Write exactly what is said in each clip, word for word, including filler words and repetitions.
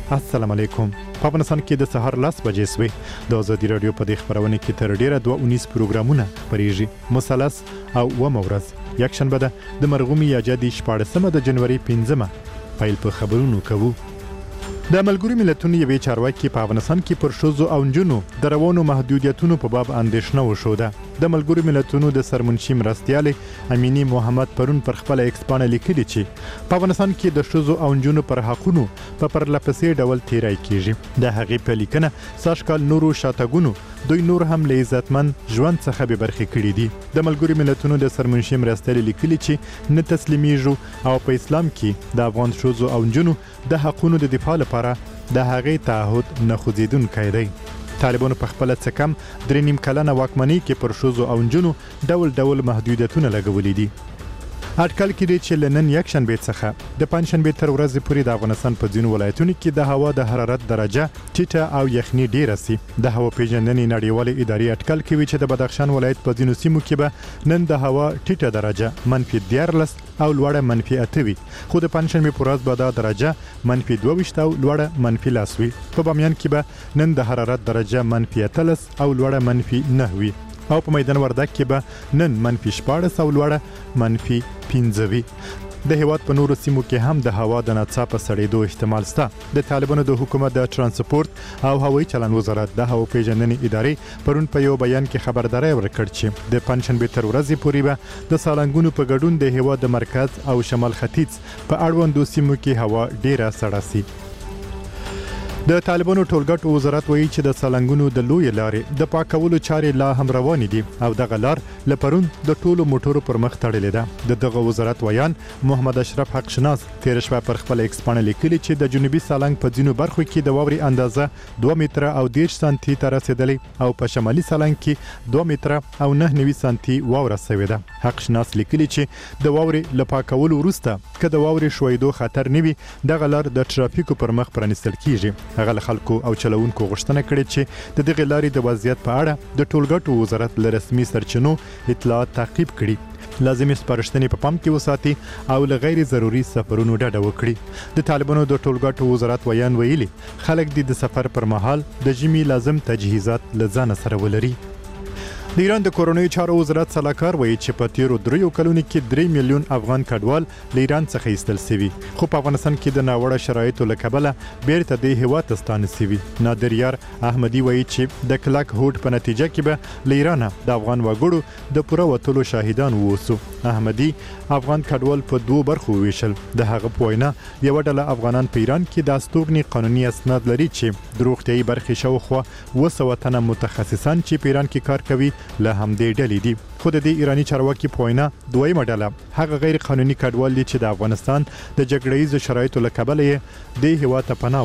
السلام علیکم. په افغانستان کې د سهار لس بجې سوې د ازادي راډیو په دې خبرونه کې تر ډیره دوه اونیس پروګرامونه خپریږي. مثلث او اوومه ورځ یکشنبه ده د مرغومي یا جدي شپاړسمه د جنوري پنځمه پیل په خبرونو کوو. د ملګرو ملتونو یوې چارواکي په افغانستان کې پر ښځو او نجونو د روانو محدودیتونو په باب اندېښنه وښوده. د ملګرو ملتونو د سرمنشي مرستیالې امینی محمد پرون پر خپل ایکس پاڼه لیکلي چې په افغانستان کې د ښځو او نجونو پر حقونو په پرلپسې ډول تیری کیږي. د هغې په لیکنه سږکال نورو شاتګونو دوی نور هم له عزتمن ژوند څخه به برخې کړي دي. د ملګرو ملتونو د سرمنشي مرستیالې لیکلي چې نه تسلیمیږو او په اسلام کې د افغان ښځو او نجونو د حقونو د دفاع لپاره د هغې تعهد نه خوځېدونکی دی. طالبانو په خپله څه کم درې نیم کلنه واکمنۍ کې پر ښځو او نجونو ډول ډول محدودیتونه لګولي دي. اټکل کېږي چې له نن یکشنبې څخه د پنجشنبې تر ورځې پورې د افغانستان په ځینو ولایتونو کې د هوا د حرارت درجه ټیټه او یخني ډیره سي. د هوا پیژندنې نړیوالې ادارې اټکل کوي چې د بدخشان ولایت په ځینو سیمو کې به نن د هوا ټیټه درجه منفي دیارلس او لوړه منفي اته وي، خو د پنجشنبې په ورځ به دا درجه منفي دوه ویشت او لوړه منفي لس وي. په بامیان کې به نن د حرارت درجه منفي اتلس او لوړه منفي نه وي او په میدان وردګ کې به نن منفي شپاړس او لوړه منفي پنځه وي. د هیواد په نورو سیمو کې هم د هوا د ناڅاپه سړېدو احتمال شته. د طالبانو د حکومت د ترانسپورت او هوایي چلند وزارت د هوا پیژندنې ادارې پرون په یو بیان کې خبرداری ورکړ چې د پنجشنبې تر ورځې پورې به د سالنګونو په ګډون د هیواد د مرکز او شمال ختیځ په اړوندو سیمو کې هوا ډیره سړه سي. د طالبانو ټولګټو وزارت وایي چې د سالنګونو د لوی لارې د پاکولو چارې لا هم روانې دي او دغه لار له پرون د ټولو موټرو پر مخ تړلې ده. د دغه وزارت ویان محمد اشرف حق شناس تیر شپه پر خپل ایکس پاڼه لیکلي چې د جنوبي سالنګ په ځینو برخو کې د واورې اندازه دوه متره او دېرش سانتي ته رسیدلې او په شمالي سالنګ کې دوه متره او نه نوي سانتي واوره شوې ده. حق شناس لیکلي چې د واورې له پاکولو وروسته که د واورې شویدو خطر نه وي دغه لار د ټرافیکو پر مخ پرانیستل کیږي. هغه له خلکو او چلوونکو غوښتنه کړې چې د دغې لارې د وضعیت په اړه د ټولګټو وزارت له رسمي سرچینو اطلاعات تعقیب کړي، لازمي سپارښتنې په پام کې وساتي او له غیر ضروري سفرونو ډډه وکړي. د طالبانو د ټولګټو وزارت ویان ویلي خلک د سفر پر مهال د ژمي لازم تجهیزات له ځانه سره ولري. د ایران د کورنیو چارو وزارت سلاکار وایي چې په تیرو دریو کلونو کې درې میلیون افغان کډوال له ایران څخه ایستل سوي، خو په افغانستان کې د ناوړه شرایطو له کبله بیرته د هیواد ته ستانه سوي. نادر یار احمدي وایي چې د کلک هوډ په نتیجه کې به له ایرانه د افغان وګړو د پوره وتلو شاهدان ووسو. احمدي افغان کډوال په دوو برخو ویشل. د هغه په وینا یوه ډله افغانان په ایران کې د استوګنې قانوني اسناد لري چې د روغتیایي برخې شاوخوا اوه سوه تنه متخصصان چې په ایران کې کار کوي له همدې ډلې دي. خو د دې ایرانی چارواکي په وینا دویمه ډله هغه غیر قانوني کډوال دي چې د افغانستان د جګړه ییزو شرایطو له کبله یې دې هیواد ته پناه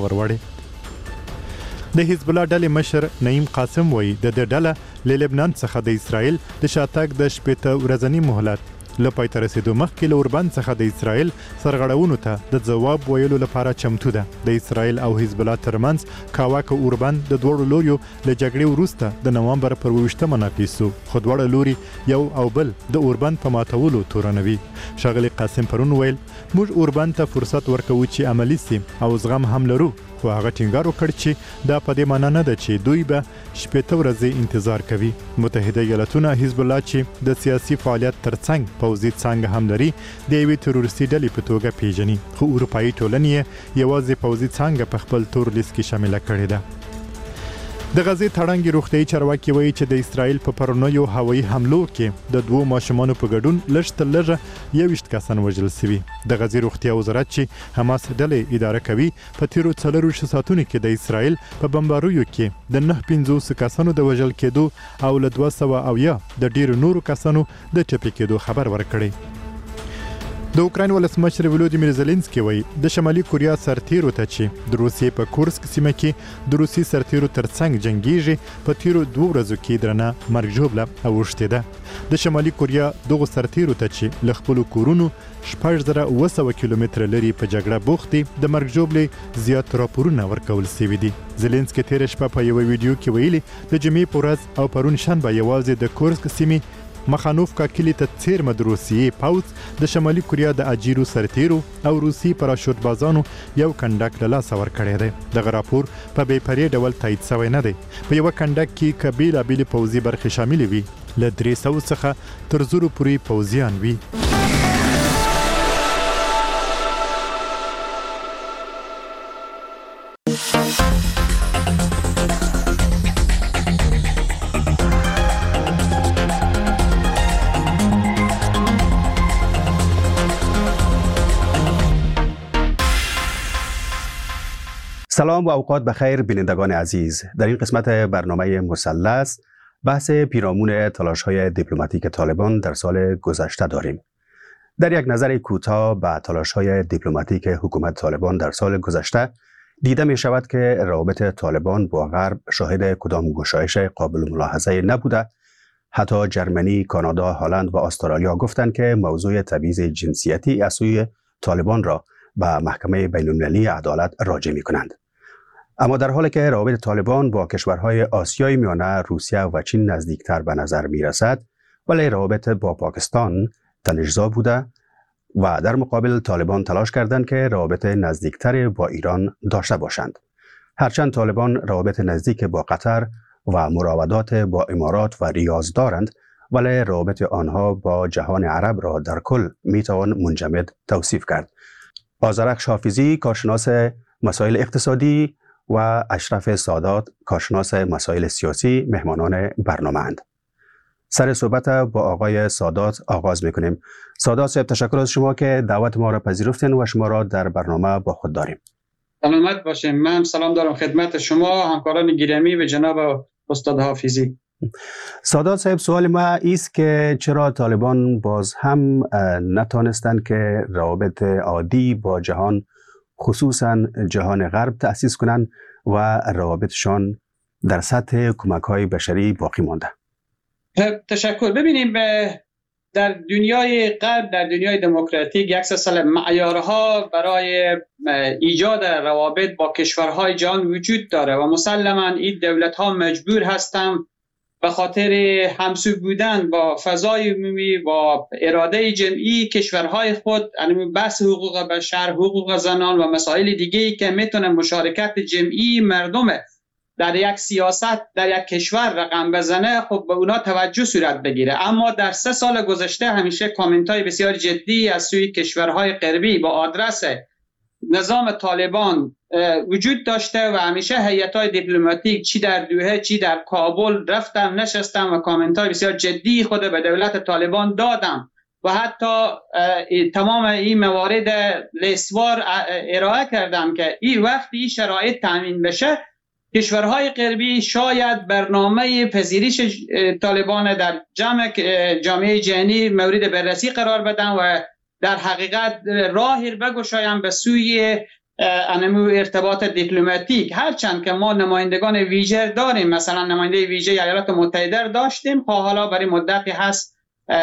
وروړې. د حزب الله ډلې مشر نعیم قاسم وایي د دې ډله له لبنان څخه د اسرائیل د شاتګ د شپېته ورځني مهلت له پای ته رسېدو مخکې له اوربند څخه د اسرائیل سرغړونو ته د ځواب ویلو لپاره چمتو ده. د اسرائیل او حزب الله ترمنځ کاواکه اوربند د دواړو لوریو له جګړې وروسته د نومبر پر اوویشتمه ناقص شو، خو دواړه لوري یو او بل د اوربند په ماتولو تورنوي. ښاغلي قاسم پرون ویل موږ اوربند ته فرصت ورکوو چې عملي سي او زغم هم لرو، خو هغه ټینګار وکړ چې دا په دې معنا نه ده چې دوی به شپېته ورځې انتظار کوي. متحده ایالتونه حزب الله چې د سیاسي فعالیت ترڅنګ پوځي څانګه هم لري د یوې تروریستي ډلې په توګه پیژني، خو اروپایي ټولنې یې یوازې پوځي څانګه په خپل تور لیست کې شامله کړې ده. د غزې تړنګي روغتیایي چارواکي وایي چې د اسرائیل په پرونیو هوایي حملو کې د دوو ماشومانو په ګډون لږ تر لږه یوویشت کسان وژل سوي. د غزې روغتیا وزارت چې حماس ډلې اداره کوي په تیرو څلرویشتو ساعتونو کې د اسرائیل په بمباریو کې د نه پنځوس کسانو د وژل کېدو او له دوه سوه اویا د ډیرو نورو کسانو د ټپي کېدو خبر ورکړی. د اوکراین ولسمشر ولودیمیر زيلنسکي وایي د شمالي کوریا سرتیرو ته چې د روسیې په کورسک سیمه کې د روسي سرتیرو ترڅنګ جنگیږي په تیرو دوه ورځو کې درنه مرګ ژوبله اوښتې ده. د شمالي کوریا دغو سرتیرو ته چې له خپلو کورونو شپږ زره اوه سوه کیلومتره لري په جګړه بوخت دي د مرګ ژوبلې زیات راپورونه ورکول سوي دي. زيلنسکي تېره شپه په یوه ویډیو کې ویلي د جمعې په ورځ او پرون شنبه یوازې د کورسک سیمې مخانوفکا کلی ته څیرمه د روسیې پوځ د شمالي کوریا د اجیرو سرتیرو او روسي پراشوټ بازانو یو کنډک له لاسه ورکړی دی. دغه راپور په بې پرې ډول تایید شوی نه دی. په یوه کنډک کې که بېلابېلې پوځي برخې شاملې وي، له درې سوو څخه تر زرو پورې پوځیان وي. سلام و اوقات بخیر بینندگان عزیز. در این قسمت برنامه مثلث بحث پیرامون تلاش‌های دیپلماتیک طالبان در سال گذشته داریم. در یک نظر کوتاه به تلاش‌های دیپلماتیک حکومت طالبان در سال گذشته دیده می شود که روابط طالبان با غرب شاهد کدام گشایش قابل ملاحظه نبوده. حتی جرمنی، کانادا، هلند و استرالیا گفتند که موضوع تبعیض جنسیتی از سوی طالبان را به محکمه بین‌المللی عدالت راجع می کنند. اما در حالی که روابط طالبان با کشورهای آسیای میانه، روسیه و چین نزدیکتر به نظر می رسد، ولی روابط با پاکستان تنش‌زا بوده و در مقابل طالبان تلاش کردند که روابط نزدیکتر با ایران داشته باشند. هرچند طالبان روابط نزدیک با قطر و مراودات با امارات و ریاض دارند، ولی روابط آنها با جهان عرب را در کل می توان منجمد توصیف کرد. آذرخش حافظی، کارشناس مسائل اقتصادی، و اشرف سادات، کارشناس مسائل سیاسی، مهمانان برنامه اند. سر صحبت با آقای سادات آغاز میکنیم. سادات صاحب، تشکر از شما که دعوت ما را پذیرفتین و شما را در برنامه با خود داریم. سلامت باشیم. من سلام دارم خدمت شما همکاران گرامی و جناب استاد حافظی. سادات صاحب، سوال ما است که چرا طالبان باز هم نتانستند که روابط عادی با جهان، خصوصا جهان غرب تأسیس کنند و روابطشان در سطح کمک‌های بشری باقی مانده؟ تشکر. ببینیم در دنیای غرب، در دنیای دموکراتیک یک سلسله معیارها برای ایجاد روابط با کشورهای جهان وجود داره و مسلماً این دولت‌ها مجبور هستند به خاطر همسو بودن با فضای عمومی، با اراده جمعی کشورهای خود، یعنی بحث حقوق بشر، حقوق زنان و مسائل دیگه‌ای که میتونه مشارکت جمعی مردم در یک سیاست در یک کشور رقم بزنه، خب به اونا توجه صورت بگیره. اما در سه سال گذشته همیشه کامنت‌های بسیار جدی از سوی کشورهای غربی با آدرس نظام طالبان وجود داشته و همیشه هیئت‌های دیپلماتیک چی در دوحه چی در کابل رفتم نشستم و کامنت‌های بسیار جدی خود به دولت طالبان دادم و حتی تمام این موارد لیستوار ارائه کردم که این وقتی این شرایط تامین بشه، کشورهای غربی شاید برنامه پذیرش طالبان در جمع جامعه جهانی مورد بررسی قرار بدن و در حقیقت راهی بگشایم به سوی انمو ارتباط دیپلماتیک. هرچند که ما نمایندگان ویژه داریم، مثلا نماینده ویژه ایالات متحده داشتیم، حالا برای مدتی هست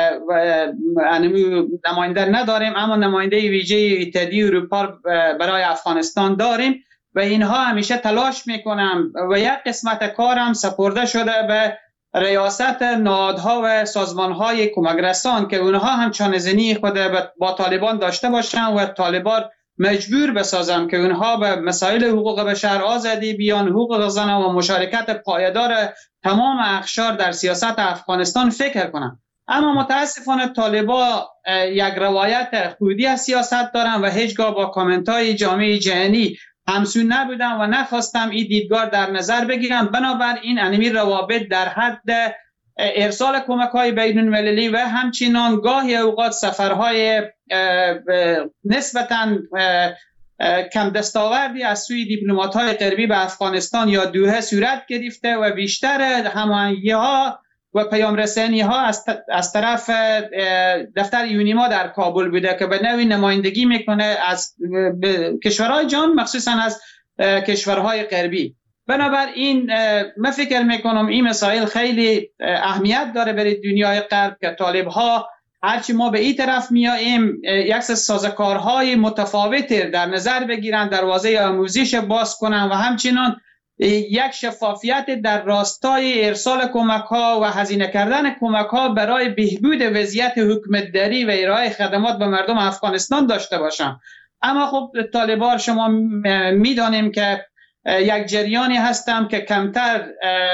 انمو نماینده نداریم، اما نماینده ویژه اتحادیه اروپا برای افغانستان داریم و اینها همیشه تلاش میکنم و یک قسمت کارم سپرده شده به ریاست نهادها و سازمانهای کمک رسان که اونها هم چانه‌زنی خود با طالبان داشته باشن و طالبان مجبور بسازم که اونها به مسائل حقوق بشر، آزادی بیان، حقوق زنان و مشارکت پایدار تمام اقشار در سیاست افغانستان فکر کنن. اما متاسفانه طالبان یک روایت خودی از سیاست دارن و هیچگاه با کامنت‌های جامعه جهانی همسو نبودم و نخواستم این دیدگاه در نظر بگیرم. بنابراین انمی روابط در حد ارسال کمک‌های بین‌المللی و همچنان گاهی اوقات سفرهای نسبتاً کم دستاوردی از سوی دیپلمات‌های غربی به افغانستان یا دوحه صورت گرفته و بیشتر هماهنگی‌ها و پیام رسانی‌ها از از طرف دفتر یونیما در کابل بوده که به نوعی نمایندگی میکنه از کشورهای جهان، مخصوصاً از کشورهای غربی. بنابراین من فکر میکنم این مسائل خیلی اهمیت داره برای دنیای غرب که طالب‌ها هرچی ما به این طرف میاییم یک سازوکارهای متفاوتی در نظر بگیرن، دروازه آموزش باز کنن و همچنان یک شفافیت در راستای ارسال کمک ها و هزینه کردن کمک ها برای بهبود وضعیت حکومتداری و ارائه خدمات به مردم افغانستان داشته باشم. اما خب طالبان شما میدانیم که یک جریانی هستم که کمتر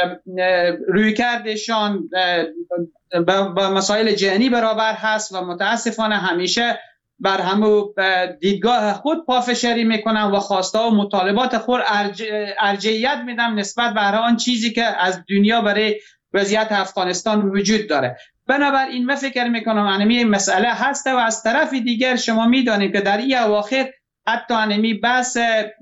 رویکردشان با مسائل جهانی برابر هست و متاسفانه همیشه بر همو دیدگاه خود پافشاری میکنن و خواسته و مطالبات خود ارج... ارجحیت میدن نسبت به هر آن چیزی که از دنیا برای وضعیت افغانستان وجود داره. بنابراین من فکر میکنم انمی مسئله هست و از طرف دیگر شما میدانید که در این اواخر حتی انمی بحث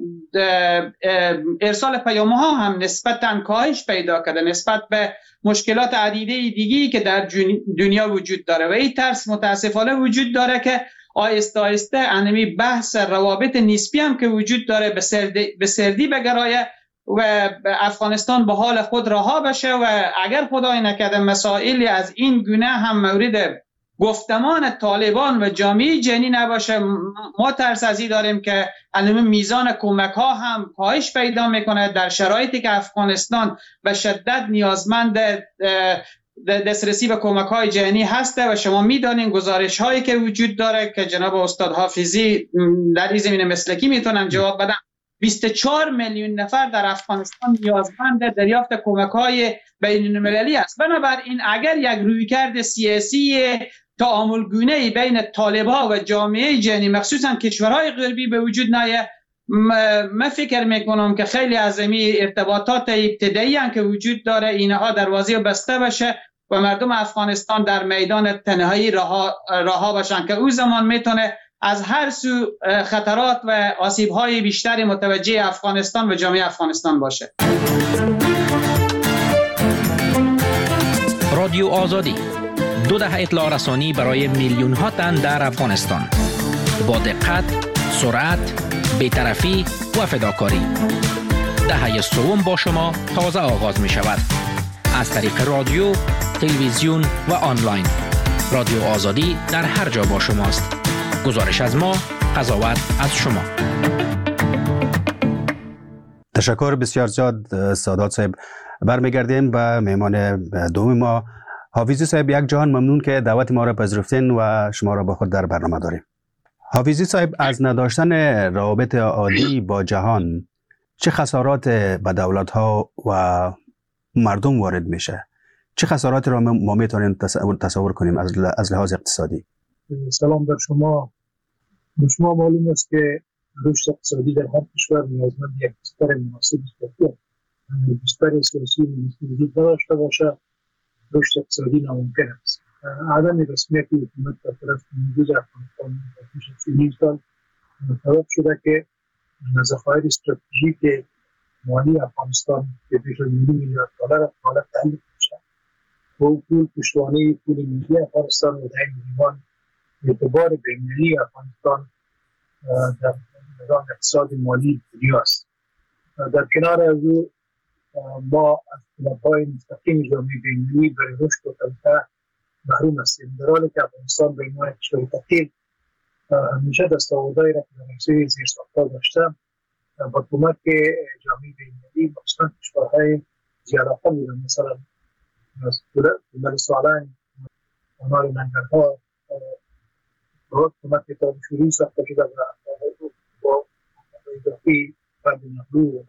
ارسال پیام‌ها هم نسبتاً کاهش پیدا کرده نسبت به مشکلات عدیده دیگی که در دنیا وجود داره و این ترس متاسفانه وجود داره که آهسته آهسته انمی بحث روابط نسبی هم که وجود داره به سردی, به سردی بگرایه و افغانستان به حال خود رها بشه و اگر خدای نکرده مسائلی از این گونه هم مورد گفتمان طالبان و جامعه جهانی نباشه، ما ترس از این داریم که الان میزان کمک ها هم کاهش پیدا میکنه در شرایطی که افغانستان به شدت نیازمند دسترسی به کمک های جهانی هسته و شما میدانین گزارش هایی که وجود داره که جناب استاد حافظی در این زمینه مسلکی میتونن جواب بدن. بیست و چهار میلیون نفر در افغانستان نیازمند دریافت کمک های بین المللی است. بنابراین اگر یک رویکرد سیاسی تعاملگونه بین طالبان و جامعه جهانی مخصوصا کشورهای غربی به وجود نیاید، من فکر میکنم که خیلی از این ارتباطات ابتدایی هم که وجود داره اینها دروازه بسته بشه و مردم افغانستان در میدان تنهایی رها رها باشن که او زمان میتونه از هر سو خطرات و آسیب‌های بیشتری متوجه افغانستان و جامعه افغانستان باشه. رادیو آزادی، دو دهه اطلاع رسانی برای میلیون ها تن در افغانستان، با دقت، سرعت، بی‌طرفی و فداکاری. دهه سوم با شما تازه آغاز می شود. از طریق رادیو، تلویزیون و آنلاین. رادیو آزادی در هر جا با شماست. گزارش از ما، قضاوت از شما. تشکر بسیار زیاد سادات صاحب. برمیگردیم به مهمان دوم ما حافظی صاحب. یک جهان ممنون که دعوت ما را پذیرفتین و شما را با خود در برنامه داریم. حافظی صاحب، از نداشتن روابط عالی با جهان چه خسارات به دولت‌ها و مردم وارد میشه؟ چه خساراتی را ما میتونیم تصور, تصور کنیم از, از لحاظ اقتصادی؟ سلام بر شما. به شما معلوم است که رشد اقتصادی در هر کشور نیازمند یک بستر مناسب است. بستر سیاسی وجود نداشته باشه رشد اقتصادی ناممکن است. عدم رسمیت حکومت در طرف موجود افغانستان در پیش از چهل سال سبب شده که ذخایر استراتژیک مالی افغانستان که بیش از نیم میلیارد دلار حالت تحلیل میشه و پول پشتوانه پول ملی افغانستان و در این میان اعتبار بین‌المللی افغانستان در نظام اقتصاد مالی دنیاست. در کنار از او ما از کمک‌های مستقیم جامعه بین‌المللی برای رشد و توسعه محروم هستیم، در حالی که افغانستان به عنوان کشور فقیر همیشه دستاوردهایی را که در حوزه زیرساخت‌ها داشته با کمک جامعه بین‌المللی مخصوصاً کشورهای زیادتر بودن، مثلا دولت سالنگ، آنار ننگرها با کمک تابشوری ساخته شده با اضافی بند نهرو و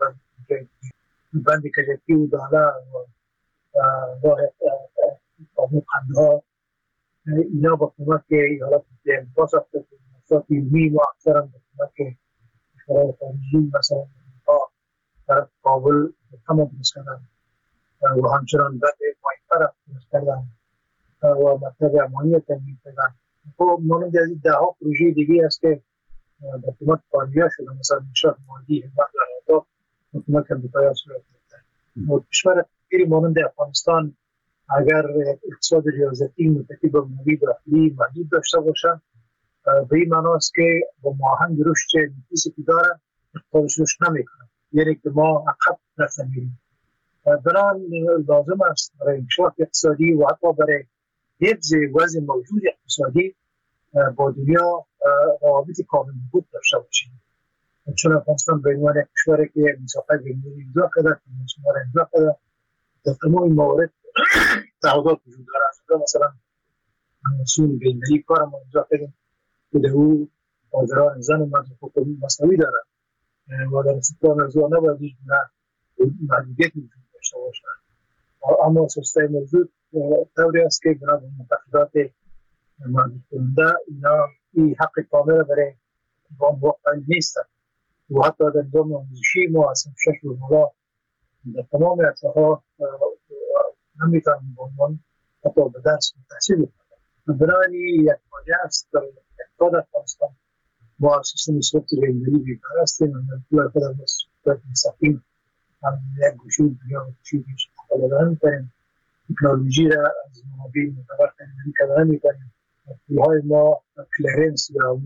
بند کجکی و داله و راه آمو قندها، اینا با کمک ایالات متحده با ساخته شده مؤسسات علمی و اکثرا با کمک کشورهای خارجی مثلا امریکا در کابل هم درست کردن و همچنان بند مایتر درست کردن و مکتب امانی تنظیم کردن. خب مانند از این ده ها پروژه دیگه است که با کمک کاندیا شده، مثلا انشاء مالی همت و اهداف با کمک امریکایی صورت گرفته. و کشور فقیری مانند افغانستان اگر اقتصاد ریاضتی متکی به مالی داخلی محدود داشته باشند به این معنی است که با ماهنگ رشد نفیسی که داره اقتصادش رشد نمیکنه، یعنی که ما عقب رفته میریم. بنابراین لازم است برای انکشاف اقتصادی و حتی برای حفظ وضع موجود اقتصادی با دنیا روابط کامل بود داشته باشیم. چون افغانستان به عنوان کشوری که میثاق بین‌المللی امضا کرده، کنوانسیون را امضا کرده، در تمام موارد تعهدات وجود دارد. مثلا کنوانسیون بین‌المللی کار ما امضا کردیم که در او حاضران زن و مرد حقوق مساوی دارد و در استقلال موضوع نباید هیچ محدودیت وجود داشته باشد. اما اساسای موضوع طوری است که بنا به معتقدات محدود کننده اینا این حق کامل برای نظام واقعا نیست و حتی در نظام آموزشی ما اصلا شکل و مولا در تمام ارتها نمیتونیم به عنوان حتی به درس تحصیل کنیم. بنابراین یک واجه است برای اقتصاد افغانستان با سیستم سوخت بین‌المللی بیکار هستیم و در خود از صورت مستقیم هم یک گوشه دنیا و گوشه بیش استفاده می‌کنیم. تکنولوژی را از منابع معتبر استفاده می‌کنیم. پول‌های ما کلرنس یا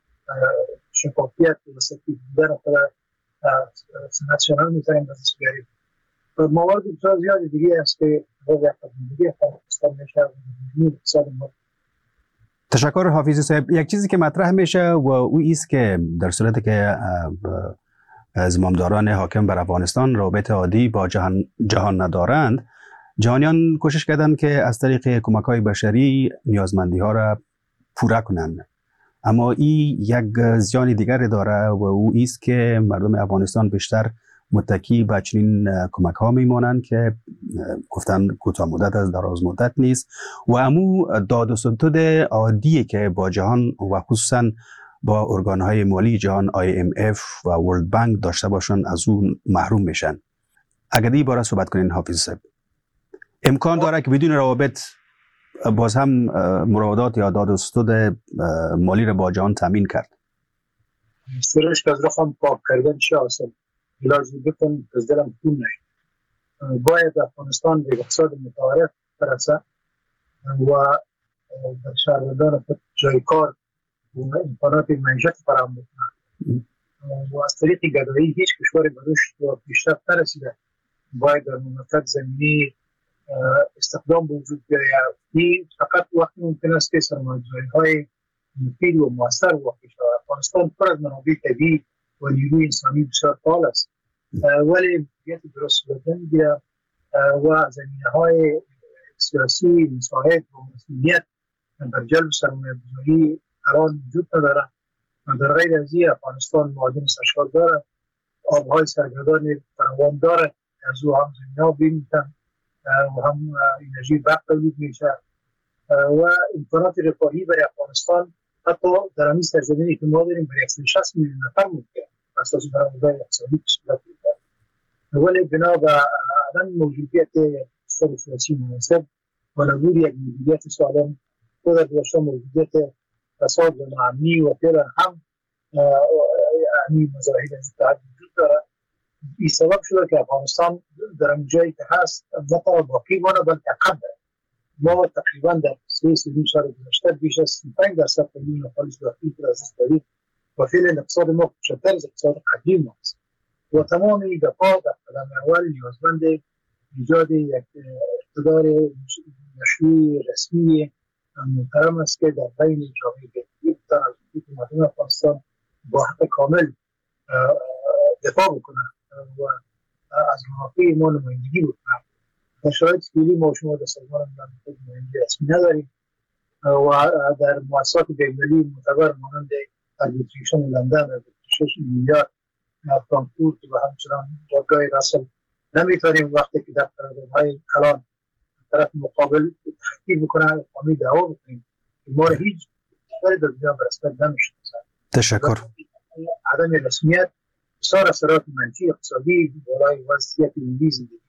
شفافیت و سفید بودن خود صنعت شنان می‌کنیم به دست بیاریم. موارد بسیار زیادی دیگه است که باید دیگه افغانستان میشه و اقتصاد ما. تشکر حافظی صاحب. یک چیزی که مطرح میشه و او است که در صورتی که زمامداران حاکم بر افغانستان رابطه عادی با جهان, جهان ندارند، جهانیان کوشش کردند که از طریق کمک‌های بشری نیازمندی ها را پوره کنند. اما این یک زیان دیگر داره و او است که مردم افغانستان بیشتر متکی به چنین کمک ها میمانند که گفتن کوتاه مدت از دراز مدت نیست و امو داد و ستد عادی که با جهان و خصوصا با ارگان های مالی جهان آی ام اف و ورلد بانک داشته باشن از اون محروم میشن. اگر دی باره صحبت کنین حافظ صاحب، امکان داره که بدون روابط باز هم مراودات یا داد و ستد مالی را با جهان تامین کرد؟ سرش که از رخم پاک کردن چه آسان لازم بکن از دلم خون نهید. باید افغانستان به اقتصاد متعارف برسه و در شهروندان خود جای کار و امکانات معیشت فراهم بکنند و از طریق گدایی هیچ کشور به رشد و پیشرفت نرسیده. باید در مملکت زمینی استخدام به وجود بیاید. این فقط وقتی ممکن است که سرمایه‌گذاری‌های مفید و مؤثر واقع شود. افغانستان پر از منابع طبیعی و نیروی انسانی بسیار فعال است، ولی مدیریت درست صورت نمی‌گیرد و زمینه‌های سیاسی مساعد و مسئولیت در جلب سرمایه‌گذاری الان وجود ندارد. در غیر از این افغانستان معادن سرشار دارد، آب‌های سرگردان فراوان دارد، از او هم زمینه‌ها بیمی‌تن و هم انرژی برق تولید میشه و امکانات رفاهی برای افغانستان حتی در همین سرزمینی که ما داریم برای صد و شصت میلیون نفر ممکن اساس برآوردن اقتصادی صورت می‌گیرد. ولی بنا به عدم موجودیت اقتصاد سیاسی مناسب و نبود یک مدیریت سالم و در گذشته موجودیت فساد و ناامنی و غیره هم همین مظاهر از اتحاد وجود دارد. این سبب شده که افغانستان در این جایی که هست نه تنها باقی مانه بلکه عقب دارد. ما تقریبا در سه سه سال گذشته بیش از سی و پنج درصد تولید ناخالص داخلی را از دست دادیم و فعلا اقتصاد ما کوچکتر از اقتصاد قدیم است و تمام این دفعات در قدم اول نیازمند ایجاد یک اقتدار مشروع رسمی محترم است که در بین جامعه بهایی از مردم افغانستان با حق کامل دفاع بکنه و از منافع ما نمایندگی بکنه. در شرایط فعلی ما شما در سازمان ملل نمایندگی رسمی نداریم و در مؤسسات بین‌المللی معتبر مانند اربیتریشن لندن، اربیتریشن نیویورک، فرانکفورت و همچنان جایگاه رسل نمیتونیم وقتی که در قراردادهای کلان طرف مقابل تحقیق بکنه قانونی دعوا بکنیم که ما را هیچ کشوری در دنیا به رسمیت نمی‌شناسد. تشکر. عدم رسمیت بسیار اثرات منفی اقتصادی بالای وضعیت ملی زندگی.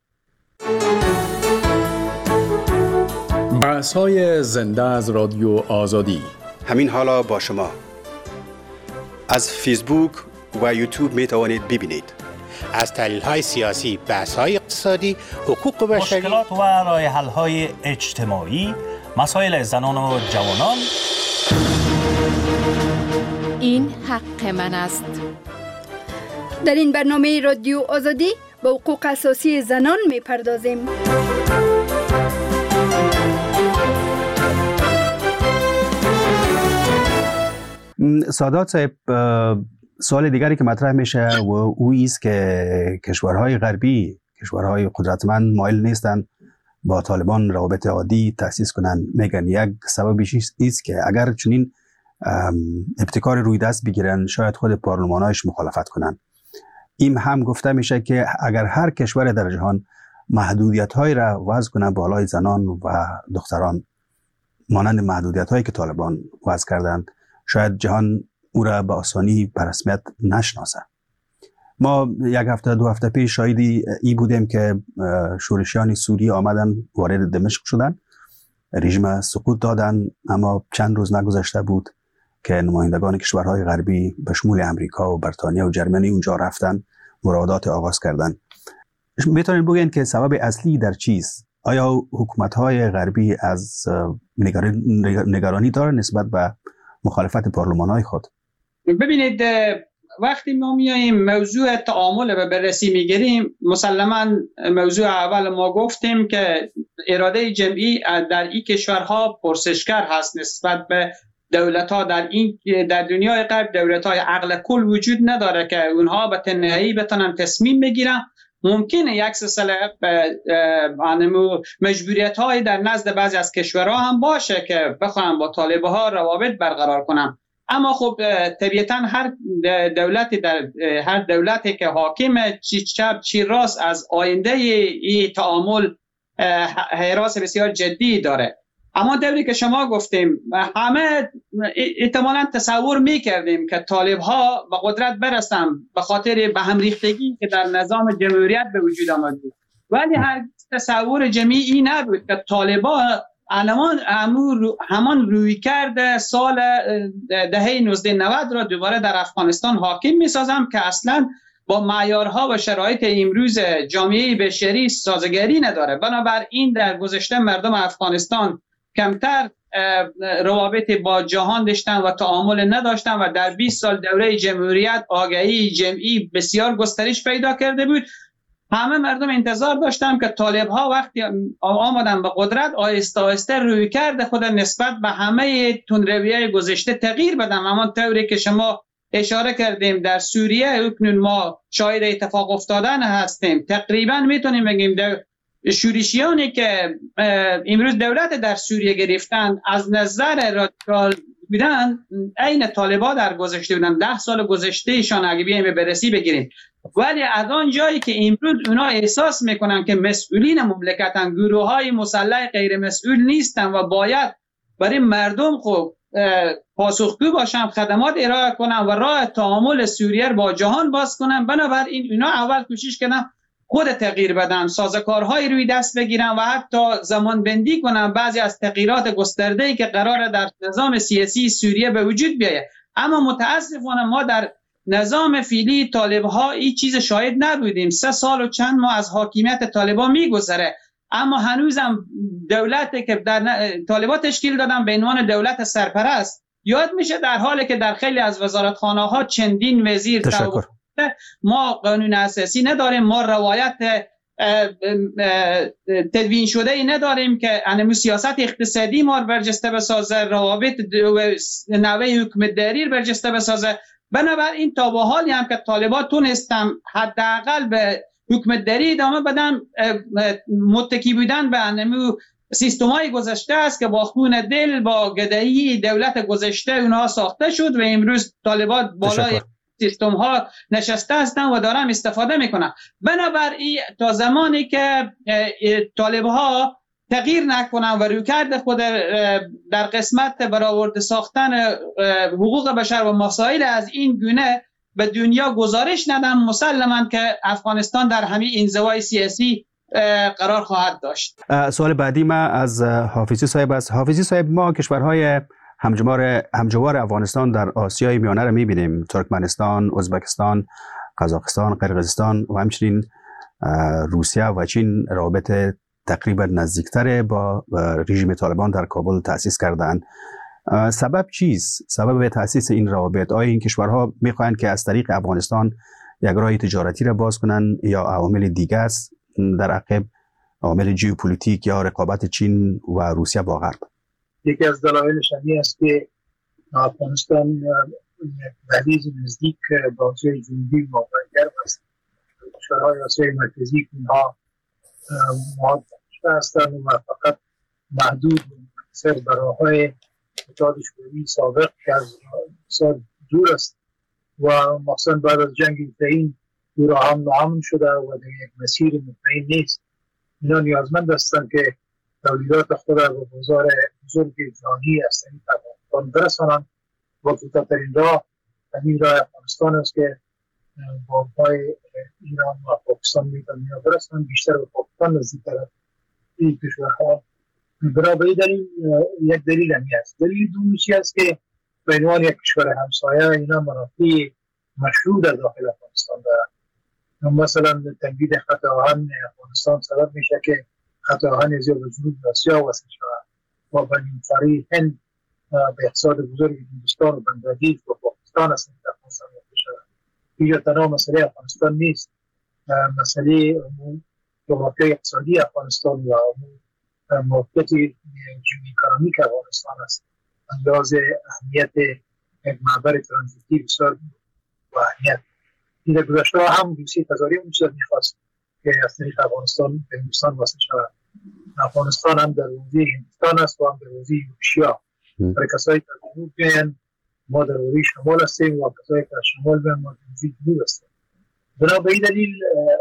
بحث‌های زنده از رادیو آزادی همین حالا با شما از فیسبوک و یوتیوب می توانید ببینید. از تحلیل‌های سیاسی، بحث‌های اقتصادی، حقوق بشری، مشکلات و راه حل‌های اجتماعی، مسائل زنان و جوانان. این حق من است. در این برنامه رادیو آزادی به حقوق اساسی زنان می پردازیم. سادات صاحب، سوال دیگری که مطرح میشه و او است که کشورهای غربی، کشورهای قدرتمند مایل نیستند با طالبان روابط عادی تأسیس کنند. میگن یک سببش است که اگر چنین ابتکار روی دست بگیرن شاید خود پارلمانایش مخالفت کنند. این هم گفته میشه که اگر هر کشور در جهان محدودیت‌هایی را وضع کنه بالای زنان و دختران مانند محدودیت‌هایی که طالبان وضع کردند، شاید جهان او را به آسانی به رسمیت نشناسه. ما یک هفته دو هفته پیش شاهدی ای بودیم که شورشیان سوریه آمدن وارد دمشق شدن، رژیم سقوط دادن، اما چند روز نگذشته بود که نمایندگان کشورهای غربی به شمول امریکا و بریتانیا و جرمنی اونجا رفتن، مراودات آغاز کردن. میتونین بگین که سبب اصلی در چیست؟ آیا حکومت‌های غربی از نگرانی داره نسبت به مخالفت پارلمان‌های خود؟ ببینید، وقتی ما میاییم موضوع تعامل و بررسی میگیریم، مسلماً موضوع اول ما گفتیم که اراده جمعی در این کشورها پرسشگر هست نسبت به دولت‌ها. در این در دنیای غرب دولت‌های عقل کل وجود نداره که اونها به تنهایی بتونن تصمیم بگیرن. ممکنه یک سلسله مجبوریت‌های در نزد بعضی از کشورها هم باشه که بخوان با طالب‌ها روابط برقرار کنن، اما خب طبیعتاً هر دولتی در هر دولتی که حاکم چی چپ چی راست از آینده این تعامل حراس بسیار جدی داره. اما دوری که شما گفتیم همه احتمالاً تصور میکردیم که طالب‌ها به قدرت برسن به خاطر به هم ریختگی که در نظام جمهوریت به وجود آمد، ولی هر تصور جمعی نبود که طالب‌ها همان همان روی کرده سال دهه نوزده نود را دوباره در افغانستان حاکم میسازم که اصلا با معیارها و شرایط امروز جامعه بشری سازگاری نداره. بنابراین در گذشته مردم افغانستان کمتر روابط با جهان داشتن و تعامل نداشتن و در بیست سال دوره جمهوریت آگاهی جمعی بسیار گسترش پیدا کرده بود. همه مردم انتظار داشتن که طالب‌ها وقتی آمدن به قدرت آهسته آهسته روی کرده خود نسبت به همه تندروی‌های گذشته تغییر بدن. اما طوری که شما اشاره کردیم در سوریه اکنون ما شاهد اتفاق افتادن هستیم. تقریبا میتونیم بگیم شورشیانی که امروز دولت در سوریه گرفتن از نظر رادیکال بودن عین طالبان در گذشته بودن. ده سال گذشته ایشان اگه بیایم بررسی بگیریم، ولی از آن جایی که امروز اونا احساس میکنن که مسئولین مملکتن، گروه های مسلح غیر مسئول نیستن و باید برای مردم خوب پاسخگو باشن، خدمات ارائه کنن و راه تعامل سوریه با جهان باز کنن. بنابراین اینا اول کوشش کردن خود تغییر بدن، سازوکارهای روی دست بگیرن و حتی زمان بندی کنن بعضی از تغییرات گسترده‌ای که قراره در نظام سیاسی سوریه به وجود بیاید. اما متاسفانه ما در نظام فعلی طالب‌ها این چیز شاهد نبودیم. سه سال و چند ماه از حاکمیت طالبان میگذره، اما هنوزم دولتی که در طالبان تشکیل دادن به عنوان دولت سرپرست یاد میشه، در حالی که در خیلی از وزارتخانه‌ها چندین وزیر تشکر. ما قانون اساسی نداریم، ما روایت تدوین شده ای نداریم که انمو سیاست اقتصادی ما برجسته بسازه، روابط نوع حکومتداری برجسته بسازه. بنابراین تا به حالی هم که طالبان تونستن حداقل به حکومتداری ادامه بدن، متکی بودن به انمو سیستم‌های گذشته است که با خون دل با گدایی دولت گذشته اونها ساخته شد و امروز طالبان بالای سیستم ها نشسته هستن و دارن استفاده میکنن. بنابراین تا زمانی که طالب ها تغییر نکنن و رویکرد خود در قسمت برآورده ساختن حقوق بشر و مسائل از این گونه به دنیا گزارش ندن، مسلماً که افغانستان در همین انزوای سیاسی قرار خواهد داشت. سوال بعدی ما از حافظی صاحب است. حافظی صاحب، ما کشورهای همجوار همجوار افغانستان در آسیای میانه را می‌بینیم: ترکمنستان، ازبکستان، قزاقستان، قرقیزستان و همچنین روسیه و چین روابط تقریبا نزدیکتر با رژیم طالبان در کابل تأسیس کردند. سبب چیست؟ سبب تأسیس این روابط؟ آیا این کشورها می‌خواهند که از طریق افغانستان یک راه تجارتی را باز کنند یا عوامل دیگر است در عقب، عوامل ژئوپلیتیک یا رقابت چین و روسیه با غرب؟ یکی از دلایلش این است که افغانستان دهلیز نزدیک به آسیای جنوبی واقع است. کشورهای آسیای مرکزی اینها مواد هستند و فقط محدود منحصر به راه‌های دانشگاهی سابق که از سال دور است و مخصوصا بعد از جنگ اوکراین دور هم ناامن شده و در یک مسیر مطمئن نیست. اینا نیازمند هستند که تولیدات خود را به بازار بزرگ جهانی از طریق افغانستان برسانند و کوتاه‌ترین راه همین راه افغانستان است که با پای ایران و پاکستان میتونن برسانند، بیشتر به پاکستان نزدیک‌تر است این کشورها. برای دلیل یک دلیل همی است. دلیل دومی است که به عنوان یک کشور همسایه اینا منافع مشروع در داخل افغانستان دارند. مثلا تنبید خط آهن افغانستان سبب میشه که خط آهن از جنوب آسیا وصل شود و به نیمکره هند به اقتصاد بزرگ هندوستان و بنگلادیش و پاکستان است که افغانستان وصل شود. اینجا تنها مسئله افغانستان نیست، مسئله جغرافیای اقتصادی افغانستان و موقعیت جیوئکونومیک افغانستان است. اندازه اهمیت یک معبر ترانزیتی بسیار و اهمیت. این در گذشته هم روسیه تزاری اونچه میخواست که از طریق افغانستان به هندوستان وصل شود. افغانستان هم در حوزه هندوستان است و هم در حوزه یوشیا. برای کسایی که در جنوب بیاین ما در حوزه شمال هستیم و کسایی که در شمال بیاین ما در حوزه جنوب هستیم. بنابراین دلیل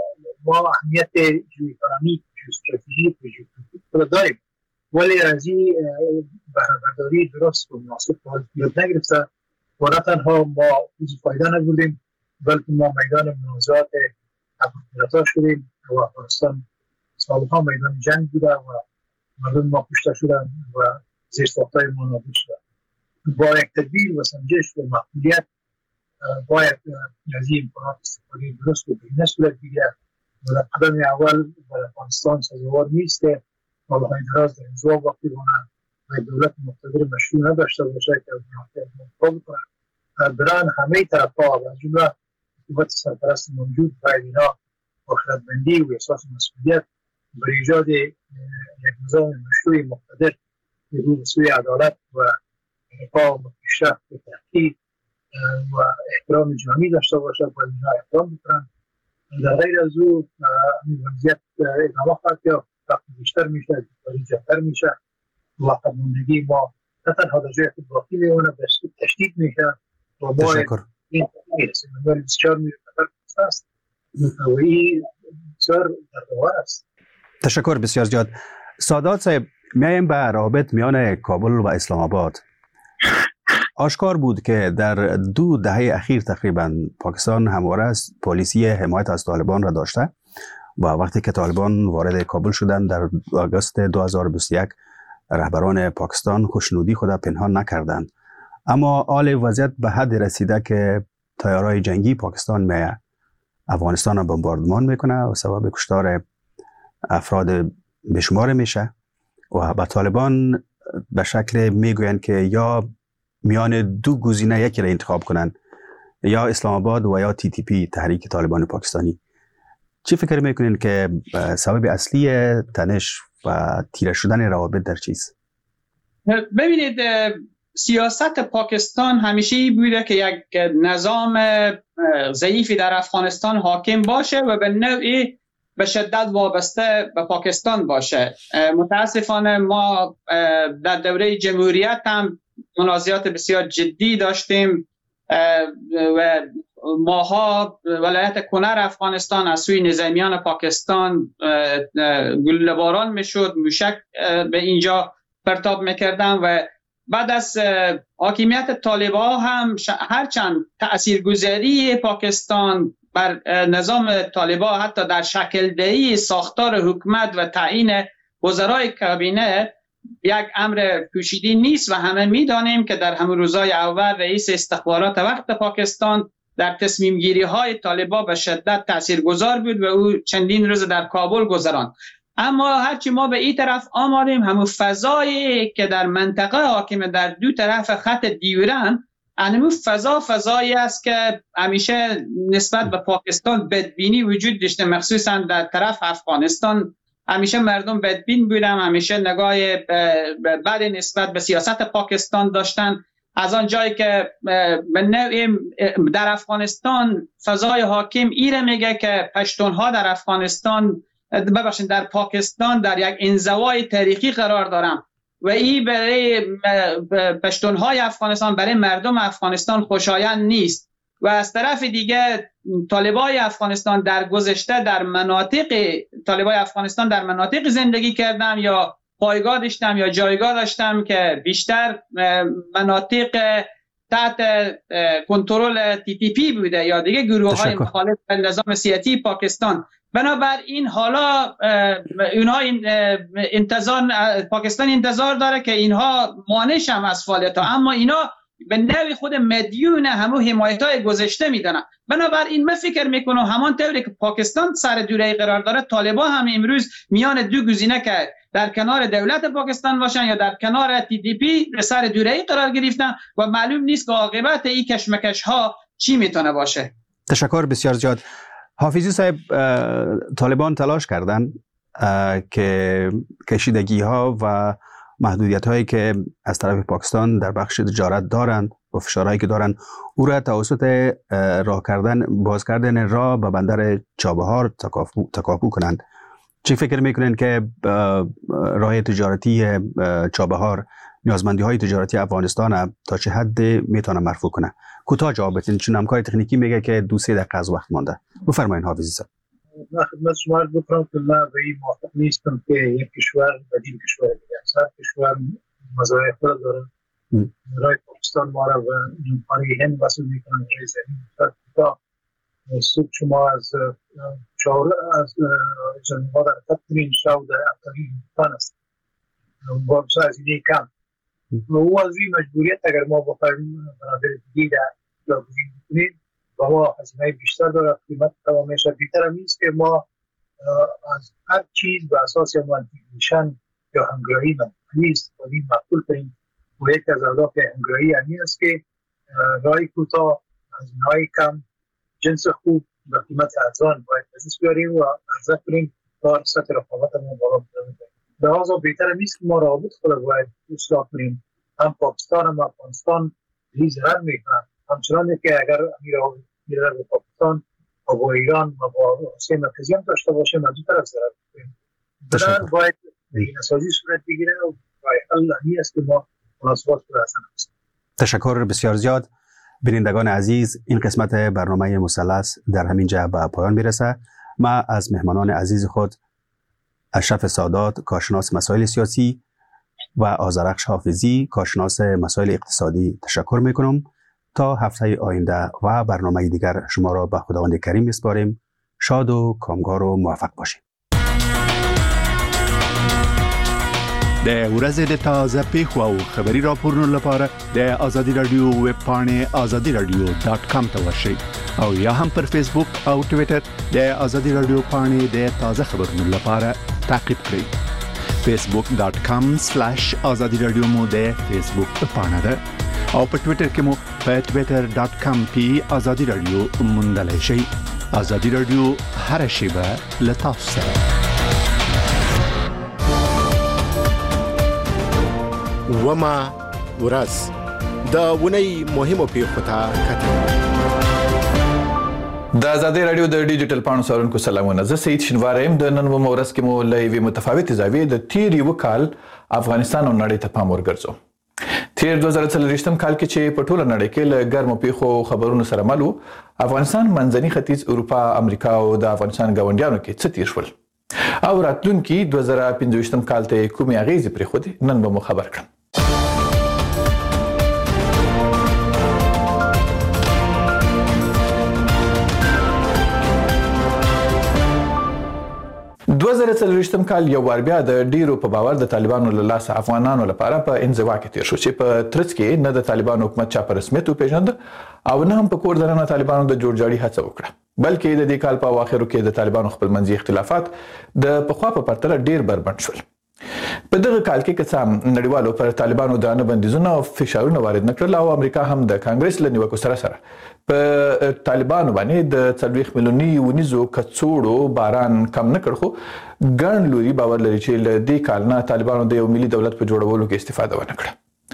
ما اهمیت جیوئکونومیک، جیوستراتژیک و ژئوپلیتیک را داریم، ولی از این بهره‌برداری درست و مناسب یاد نگرفته و نه تنها ما چیزی فایده نبردیم بلکه ما میدان منازعات ابوالفضل شدیم و افغانستان سالها میدان جنگ بوده و مردم ما کشته شدن و زیرساخت‌های ما نابود شدن. با یک تدبیر و سنجش و مسئولیت باید از این امکانات استفاده درست و بهینه صورت بگیرد و در قدم اول در افغانستان سازگار نیست که سالهای دراز در انزوا باقی بماند و دولت مقتدر مشروع نداشته باشه که از منافع دفاع بکنند. برای همه طرف‌ها و از جمله حکومت سرپرست موجود باید اینا با خردمندی و احساس مسئولیت برای ایجاد یک نظام مشروع مقتدر که رو به سوی عدالت و رفاه و پیشرفت و تحقیق و احترام جهانی داشته باشه باید اینا احترام بکنند. در غیر از او این وضعیت ادامه خواهد یافت، وقتی بیشتر میشه، بیشتری جهتر میشه و خودماندگی ما نه تنها در جای خود باقی میمونه تشدید میشه و ما این میرسیم. بنابراین بسیار میرسیم است و این بسیار دردآور است. تشکر بسیار زیاد. سادات صاحب، میایم به روابط میان کابل و اسلام آباد. آشکار بود که در دو دهه اخیر تقریبا پاکستان همواره از پالیسی حمایت از طالبان را داشته و وقتی که طالبان وارد کابل شدند در آگوست دو هزار و بیست و یک رهبران پاکستان خوشنودی خود پنهان نکردند، اما حال وضعیت به حد رسیده که تیارهای جنگی پاکستان می افغانستان را بمباردمان میکنه و سبب کشتار افراد بشمار میشه و به طالبان به شکل میگویند که یا میان دو گزینه یکی را انتخاب کنند، یا اسلام آباد و یا تی تی پی، تحریک طالبان پاکستانی. چی فکر میکنین که سبب اصلی تنش و تیره شدن روابط در چیست؟ ببینید، سیاست پاکستان همیشه بوده که یک نظام ضعیفی در افغانستان حاکم باشه و به نوعی به شدت وابسته به پاکستان باشه. متاسفانه ما در دوره جمهوریت هم منازعات بسیار جدی داشتیم و ماها ولایت کنر افغانستان از سوی نظامیان پاکستان گلوله باران میشد، موشک به اینجا پرتاب میکردن و بعد از حاکمیت طالبان هم هرچند تاثیرگذاری پاکستان بر نظام طالبان حتی در شکل دهی ساختار حکومت و تعیین وزرای کابینه یک امر پوشیده نیست و همه میدانیم که در همون روزهای اول رئیس استخبارات وقت پاکستان در تصمیم گیری های طالبان به شدت تاثیرگذار بود و او چندین روز در کابل گذراند. اما هرچی ما به این طرف آماریم، همون فضایی که در منطقه حاکم در دو طرف خط دیورن، همون فضا فضایی است که همیشه نسبت به پاکستان بدبینی وجود داشته، مخصوصا در طرف افغانستان همیشه مردم بدبین بودن، همیشه نگاه بعد نسبت به سیاست پاکستان داشتن از آن جایی که به نوعی در افغانستان فضای حاکم ایره میگه که پشتونها در افغانستان ببخشید در پاکستان در یک انزوای تاریخی قرار دارن و این برای پشتونهای افغانستان، برای مردم افغانستان خوشایند نیست. و از طرف دیگه طالبای افغانستان در گذشته در مناطق طالبای افغانستان در مناطق زندگی کردم یا پایگاه داشتم یا جایگاه داشتم که بیشتر مناطق تحت کنترل تی تی پی بوده یا دیگه گروه های مخالف نظام سیاسی پاکستان. بنابراین حالا اینها انتظار پاکستان انتظار داره که اینها مانع شن از فعالیت ها، اما اینا به نوع خود مدیون همو حمایت های گذشته میدونن. بنابراین من فکر میکنم همان طوری که پاکستان سر دوره قرار داره، طالبان هم امروز میان دو گزینه که در کنار دولت پاکستان باشن یا در کنار تی دی پی سر دوره قرار گرفتن و معلوم نیست که عاقبت این کشمکش ها چی میتونه باشه. تشکر بسیار زیاد. حافظی صاحب، طالبان تلاش کردن که کشیدگی ها و محدودیت هایی که از طرف پاکستان در بخش تجارت دارند و فشارهایی که دارند او را توسط راه کردن باز کردن راه به بندر چابهار تکافو, تکافو کنند. چی فکر میکنین که راه تجارتی چابهار نیازمندی های تجارتی افغانستان تا چه حد میتونه مرفوع کنه؟ کوتاه جواب بدین، چون همکار تکنیکی میگه که دو سه دقیقه از وقت مانده. بفرمایید حافظی صاحب. من خدمت شما عرض بکنم که من به این موافق نیستم که یک کشور بدیل کشور دیگه است. هر کشور مزایای خود داره. رای پاکستان ما را به امکانی هند وصل میکنن، رای زمین تا سوک شما از شاور از جنوبا در تطمین شاو در افتاری هندوستان است. با بسا از اینه کم و او از این مجبوریت اگر ما بخواهیم برادر دیگه در جاگزین بکنیم و ما هزینه بیشتر داره، قیمت تمامش بیشتر هم نیست که ما از هر چیز به اساس منتیگیشن یا همگرایی نیست و این مقبول کنیم و یک از اهداف همگرایی همین است که رای کوتاه، هزینه‌های کم، جنس خوب و قیمت ارزان باید دست بیاریم و عرضه کنیم تا سطح رقابتمون بالا ببریم. لحاظا بهتر نیست که ما روابط خود باید اصلاح کنیم. هم پاکستان هم افغانستان این ضرر میکنن، همچنان که اگر امیر میره به پاکستان و با ایران و با روسیه مرکزی هم داشته باشه ما دو طرف ضرر میکنیم. بنابراین باید این اساسی صورت بگیره و راه حل همین است که ما مناسبات رو حسن هستیم. تشکر بسیار زیاد. بینندگان عزیز، این قسمت برنامه مثلث در همین جا به پایان میرسه. ما از مهمانان عزیز خود اشرف سادات، کارشناس مسائل سیاسی و آذرخش حافظی، کارشناس مسائل اقتصادی تشکر میکنم. تا هفته آینده و برنامه دیگر شما را به خداوند کریم میسپاریم. شاد و کامگار و موفق باشید. د ورځې د تازه پیښو او خبري راپورونو لپاره د آزادي رادیو ویب پاڼې آزادي رادیو ډاټ کام ته ورشئ او یا هم پر فیسبوک او ټویټر د آزادي رادیو پاڼې د تازه خبرونو لپاره تعقیب کړئ. فیسبوک ډاټ کام سلاش آزادي رادیو مو د فیسبوک پاڼه ده او په ټویټر کې مو په ټویټر ډاټ کام پی آزادي رادیو موندلای شئ. آزادي رادیو هر شیبه له تاسو سره. وما ورځ د ونی مهمو پیښو ته کتل. د آزادي رادیو د ډیجیټل پاڼو سرونکو سلامونه. زه سید شینوارم. د نن ومه ورځ کې مو له یوې متفاوتې زاویې د تیر یو کال افغانستان او نړۍ ته پام ورګرځو. تیر دوه زره څلوېښتم کال کې چې په ټوله نړۍ کې له ګرمو پیښو خبرونو سره مل و، افغانستان، منځني ختیځ، اروپا، امریکا او د افغانستان ګاونډیانو کې څه تیر شول او راتلونکي دوه زره پنځه ویشتم کال ته کومې اغیزې پرېښودې، نن به مو خبر کړم. دوه زره څلوېښتم کال یو وار بیا د ډیرو په باور د طالبانو له لاسه افغانانو لپاره په انزوا کې تیر شو چې په ترڅ کې نه د طالبانو حکومت چا په رسمیت وپېژند او نه هم په کور دننه طالبانو د جوړجاړي هڅه وکړه، بلکې د دې کال په اواخرو کې د طالبانو خپلمنځي اختلافات د پخوا په پرتله ډیر بربنډ شول. په دغه کال کې که څه هم نړیوالو پر طالبانو درانه بندیزونه او فشارونه وارد نه کړل او امریکا هم د کانګرس له نیوکو سره سره په طالبانو باندې د څلوېښت میلیوني ونیزو کڅوړو باران کم نه کړ، خو ګڼ لوري باور لري چې له دې کال نه طالبانو د یو ملي دولت په جوړولو کې استفاده ونه کړه.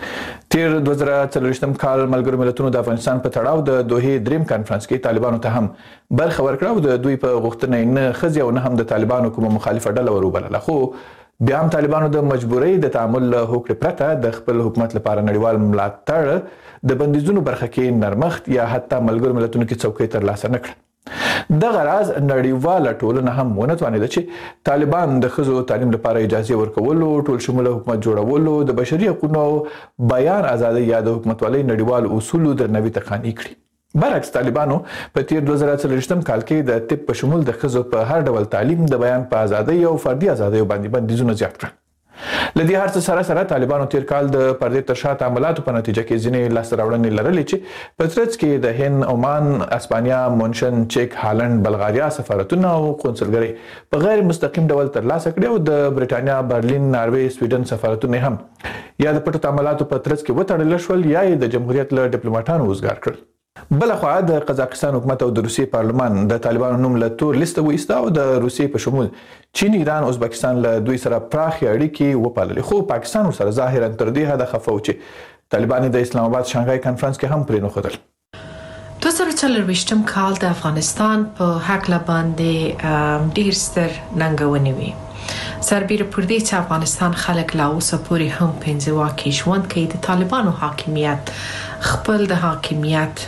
تیر دوه زره څلوېښتم کال ملګرو ملتونو د افغانستان په تړاو د دوحې دریم کانفرنس کې طالبانو ته هم برخه ورکړه او د دوی په غوښتنه نه ښځې او نه هم د طالبانو کومه مخالفه ډله ور وبلله، خو بیا هم طالبانو د مجبورۍ د تعامل له هوکړې پرته د خپل حکومت لپاره نړیوال ملاتړ د بندیزونو برخه کې نرمښت یا حتی ملګرو ملتونو کې څوکۍ ترلاسه نه کړه. دغه راز نړیواله ټولنه هم ونه توانېده چې طالبان د ښځو تعلیم لپاره اجازه ورکولو، ټول شموله حکومت جوړولو، د بشري حقوقو بیان ازادۍ یا د حکومتولۍ نړیوال اصولو درناوي ته قانع کړي. برعکس طالبانو په تیر دوه زره څلوېښتم کال کې د طب په شمول د ښځو په هر ډول تعلیم، د بیان په ازادۍ او فردي ازادیو باندې بندیزونه زیات کړل. لدی هر څه سره سره طالبانو تیر کال د پردې تر شا تعاملاتو په نتیجه کې ځینې لاسته راوړنې لرلې چې په ترڅ کې د هند، عمان، اسپانیا، مونشن، چیک، هالند، بلغاریا سفارتونه او قونسلګرۍ په غیر مستقیم ډول ترلاسه کړي او د برېټانیا، برلین، ناروې، سویډن سفارتونه هم یا د پټو تعاملاتو په ترڅ کې وتړل شول یا د جمهوریت له ډیپلوماټانو وزګار کړل. بلخوا د قزاقستان حکومت او د روسیې پارلمان د طالبانو نوم له تور لیسته وایسته او د روسیې په شمول چین، ایران، ازبکستان له دوی سره پراخې اړیکې وپاللې، خو پاکستان ورسره ظاهرا تر دې حده خفه و چې طالبان د اسلام آباد شانګهای کانفرنس کې هم پرې نښودل. دوه زره څلوېښتم کال د افغانستان په هکله باندې ډیر ستر ننګونې وي، سربیره پر دې چې افغانستان خلک لا اوسه پورې هم پنځه واکه ژوند کوي. د طالبانو حاکمیت خپل د حاکمیت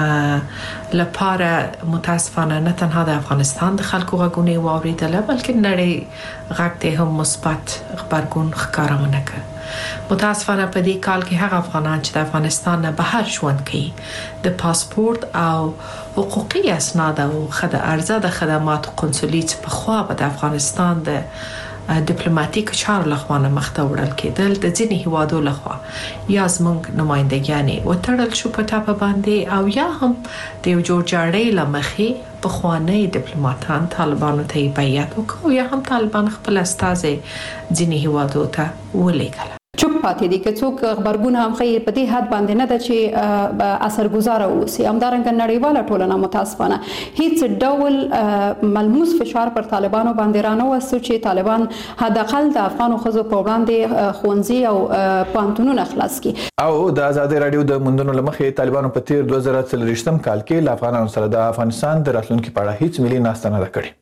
لپاره متاسفانه نه تنها د افغانستان د خلکو غږونه واوریدله بلکې نړۍ غږ ته هم مثبت غبرګون ښکارونه کړ. متاسفانه په دې کال کې هغه افغانان چې د افغانستان نه بهر ژوند کوي د پاسپورت او حقوقي اسناد او خد ارزه د خدماتو قنصلي چې په خوا به د افغانستان د ډیپلوماټیک چارو لخوا نه مخته وړل کېدل، د ځینې هیوادو لخوا یا زموږ نمایندګیانې وتړل شو په ټاپه باندې او یا هم د یو جوړ جاړی له مخې پخوانی ډیپلوماټان طالبانو ته بیعت وکړ یا هم طالبان خپل استازي ځینې هیوادو ته ولېږل. چوپ پاتې دي که څوک خبرګون هم خیر په دې حد باندې نه ده چې اثرګذار اوسي. همدارنګه نړیواله ټولنه متاسفانه هیڅ ډول ملموس فشار پر طالبانو باندې رانه وسو چې طالبان حداقل د افغان ښځو په وړاندې ښوونځي او پوهنتونونه خلاص کړي. او د ازادي رادیو د موندنو له مخې طالبانو په تیر دوه زره څلوېښتم کال کې له افغانانو سره د افغانستان د راتلونکي په اړه هیڅ ملي ناسته نه ده کړې،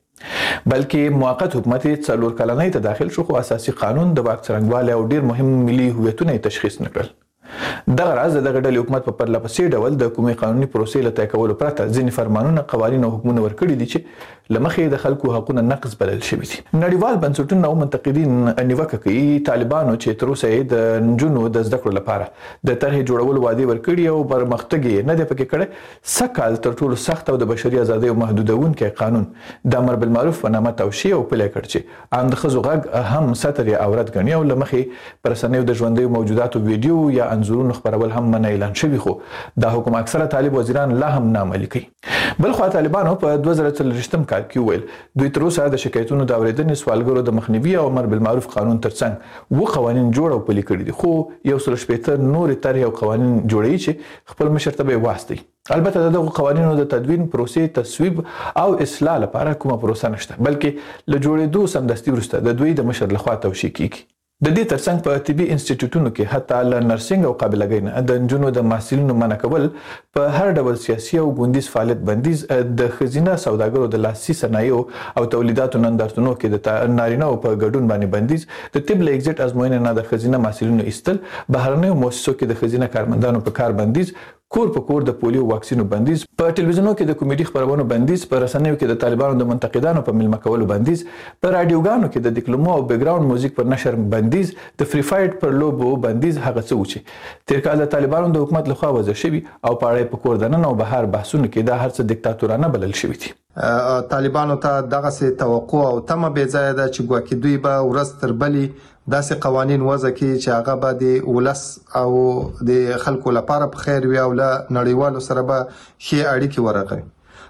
بلکې موقت حکومت څلور کلنۍ ته داخل شو خو اساسي قانون د واک څرنګوالي او ډیر مهم ملي هویتونه تشخیص نه کړل. دغه راز دغه ډلې حکومت په پرله پسې ډول د کومې قانوني پروسې له طی کولو پرته ځینې فرمانونه، قوانین او حکمونه ورکړي دي چې له مخې د خلکو حقونه نقض بلل شوي دي. نړیوال بنسټونه او منتقدین نیوکه کوي طالبانو چې تر اوسه یې د نجونو د زده کړو لپاره د طرحې جوړولو وعدې ورکړي او پرمختګ یې نه دی پکې کړی. سږکال تر ټولو سخت او د بشري ازادیو محدودونکی قانون د امر بالمعروف په نامه توشیح او پلی کړ چې عام د ښځو غږ هم سطر یا عورت ګڼي او له مخې په رسنیو د ژوندیو موجوداتو ویډیو یا انځورونو خپرول هم منع اعلان شوي، خو دا حکم اکثره طالب وزیران لا هم نه عملي کوي. بلخوا طالبانو په دوه زره څلوېښتم کال کې وویل دوی تر اوسه د شکایتونو د اورېدنې، سوالګرو د مخنیوي او امر بالمعروف قانون ترڅنګ اووه قوانین جوړ او پلي کړي دي، خو یو سل شپېته نورې طرحې او قوانین جوړوي چې خپل مشر ته به یې واستوي. البته د دغو قوانینو د تدوین پروسې تصویب او اصلاح لپاره کومه پروسه نشته، بلکې له جوړېدو سمدستي وروسته د دوی د مشر لخوا توشیح کیږي. د دې ترڅنګ په طبي انسټیټیوټونو کې حتی له نرسنګ او قابلګۍ نه د نجونو د محصلینو منع کول، په هر ډول سیاسي او ګوندیز فعالیت بندیز، د ښځینه سوداګرو د لاسي صنایعو او تولیداتو نندارتونو کې د نارینه‌و په ګډون باندې بندیز، د طب له ایګزټ ازموینې نه د ښځینه محصلینو ایستل، بهرنیو مؤسسو کې د ښځینه کارمندانو په کار بندیز، کور په کور د پولیو واکسینو بندیز، په ټلویزیونونو کې د کمیډي خبرونو بندیز، په رسنیو کې د طالبانو د منتقدانو په ملمه کولو بندیز، په رادیوګانو کې د ډیکلمو او بیک ګراوند موزیک پر نشر بندیز، د فری فایټ پر لوبو بندیز. هغه څه و چې تیر کال د طالبانو د حکومت لخوا وضع شوي او په اړه په کور دننه او بهر بحثونو کې دا هر څه دیکتاتورانه بلل شوي دي. طالبانو ته دغه سي توقع او تمه بې ځای ده چې ګواکې دوی به ورځ تر بلې داسې قوانین وضع کړي چې هغه به د ولس او د خلکو لپاره په خیر وي او له نړیوالو سره به ښې اړیکې ورغوي.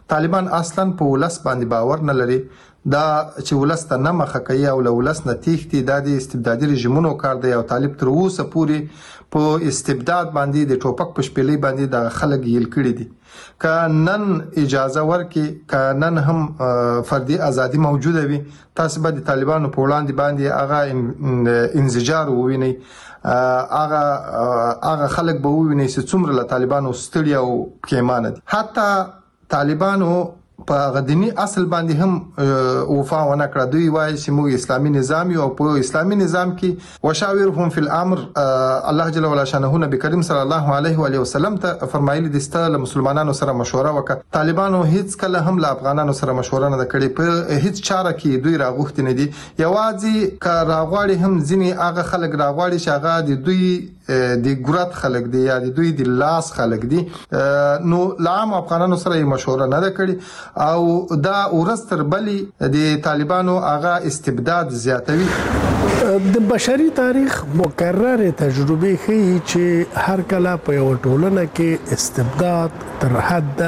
طالبان اصلا په ولس باندې باور نه لري دا چې ولس ته نه مخه کوي او له ولس نه تېښتي دا د استبدادي رژیمونو کار دی او طالب تر اوسه پورې په استبداد باندې د ټوپک په شپېلۍ باندې د خلک یل کړي دي که نن اجازه ورکي که نن هم فردي ازادي موجوده وي تاسو به د طالبانو په وړاندې باندې هغه انزجار ووینئ هغه هغه خلک به ووینئ چې څومره له طالبانو ستړي او پښیمانه دي حتی طالبانو په غدنی اصل باندې هم وفا ونه کړه دوی وایي چې موږ اسلامي نظام یو او په اسلامي نظام کې وشاورهم فی الامر الله جل وعلا شانه نبی کریم صلی الله علیه و علیه وسلم ته فرمایلی دي ستاسو مسلمانانو سره مشوره وکړه طالبانو هیڅ کله هم له افغانانو سره مشوره نه کړې په هیڅ چاره کې دوی راغوښتي نه دي یوازې کا راغواړي هم ځینی هغه خلک راغواړي چې هغه د دوی د ګورات خلک دي یا د دوی د لاس خلک دي نو لام افغانانو سره مشوره نه کړې او دا ورستر بلی د طالبانو هغه استبداد زیاتوي د بشري تاریخ مکرر تجربه ښیي چې هر کله په یو ټولنه کې استبداد تر حد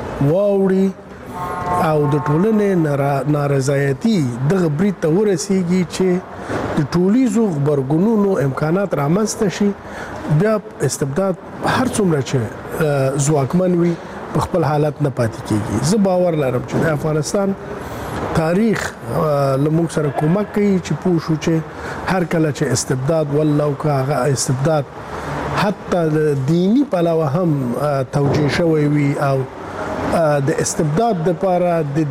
واوړي او د ټولنې نارضایتي دغه برید ته ورسیږي چې د ټولیزو خبرګونونو امکانات رامنځته شي بیا استبداد هر څومره چې ځواکمن وي په خپل حالت نه پاتې کیږي زه باور لرم چې د افغانستان تاریخ لمونږ سره کومک کوي چې پوه شو چې هر کله چې استبداد والله او هغه استبداد حتی د دینی پلوه هم توجیه شوی وي او د استبداد لپاره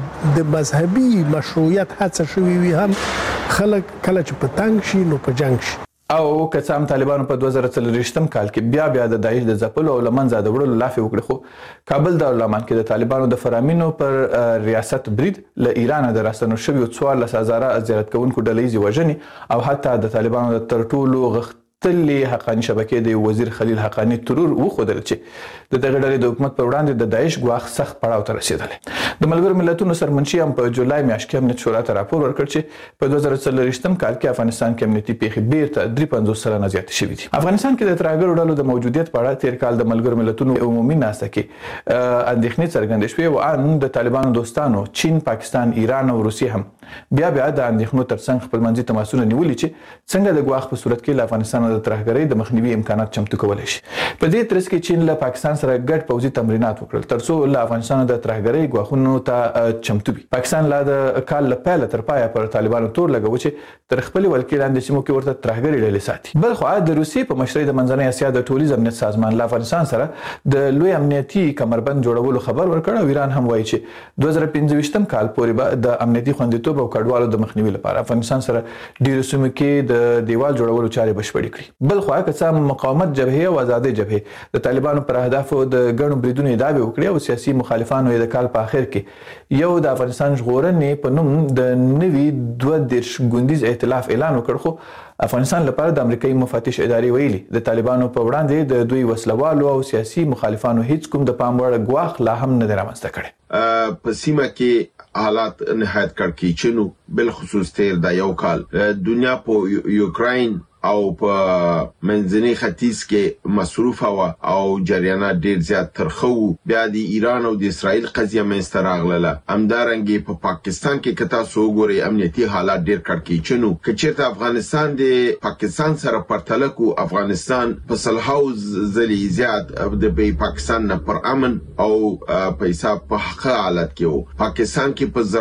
د مذهبي مشروعیت هڅه شوی وي هم خلک کله چې په تنګ شي نو په جنگ شي او که څه هم طالبانو په دوه زره څلوېښتم کال کې بیا بیا د داعش د ځپلو او له منځه د وړلو لافې وکړې خو کابل دارالمان کې د طالبانو د فرامینو پر ریاست برید له ایران د راستنو شویو څوارلس هزاره زیارت کوونکو ډله ییزې وژنې او حتی د طالبانو د تر ټولو غښتلې حقاني شبکې د وزیر خلیل حقاني ترور وښودل چې د دغه ډلې د حکومت پر وړاندې د داعش ګواښ سخت پړاو ته رسېدلی د ملګرو ملتونو سرمنشي هم په جولای میاشت کې امنیت شورا ته راپور ورکړ چې په دوه زره څلوېښتم کال کې افغانستان کې امنیتي پیښې بیرته درې پنځوس سلنه زیاتې شوي دي افغانستان کې د ترهګرو ډلو د موجودیت په اړه تیر کال د ملګرو ملتونو عمومي ناسته کې اندېښنې څرګندې شوې او ان د طالبانو دوستانو چین پاکستان ایران او روسیې هم بیا بیا د اندېښنو ترڅنګ خپلمنځي تماسونه نیولي چې څنګه د ګواښ په صورت کې له افغانستان د ترهګرۍ د مخنیوي امکانات چمتو کولی شي په دې ترڅ کې چین له پاکستان سره ګډ پوځي تمرینات وکړل ترڅو له افغانستان د ترهګرۍ ګواښونو ته چمتو وي پاکستان لا د کال له پیله تر پایه پر طالبانو تور لګوي چې تر خپل ولکې لاندې سیمو کې ورته ترهګرۍ ډلې ساتي بل خو د روسیې په مشرۍ د منځنۍ اسیا د ټولیز امنیت سازمان له افغانستان سره د لوی امنیتي کمربند جوړولو خبر ورکړ او ایران هم وایي چې دوه زره پنځه ویشتم کال پورې به د امنیتي خوندیتوب او کډوالو د مخنیوي لپاره افغانستان سره ډیرو سیمو کې د دیوال جوړولو چارې بشپړې کړي بل خو که څه مقاومت جبهه او آزادۍ جبهه د طالبانو پر اهدافو د ګڼو بریدونو ادعاوې وکړې او سیاسي مخالفانو یې د کال په اخر کې یو د افغانستان ژغورنې په نوم د نوي دوه دېرش ګوندیز ائتلاف اعلان وکړ خو افغانستان لپاره د امریکایي مفتش ادارې ویلي د طالبانو په وړاندې د دوی وسلوالو او سیاسي مخالفانو هیڅ کوم د پام وړ ګواښ لا هم نه دی رامنځته کړی په سیمه کې حالات نهایت کړکېچنو بل خصوص تیر دا یو کال دنیا په یوکراین او په منځني ختیځ کې مصروف و او جریانات ډیر زیات ترخو بیا د ایران او د اسرائیل قضیه منځته راغله همدارنګه په پاکستان کې کتا سو ګوري امنیتي حالات ډیر کړکېچنو کچېرته افغانستان د پاکستان سره پرتله کو افغانستان په صلحو ځلې زیات د پاکستان نه پر امن او پیسې په حق حالت کې وو پاکستان کې په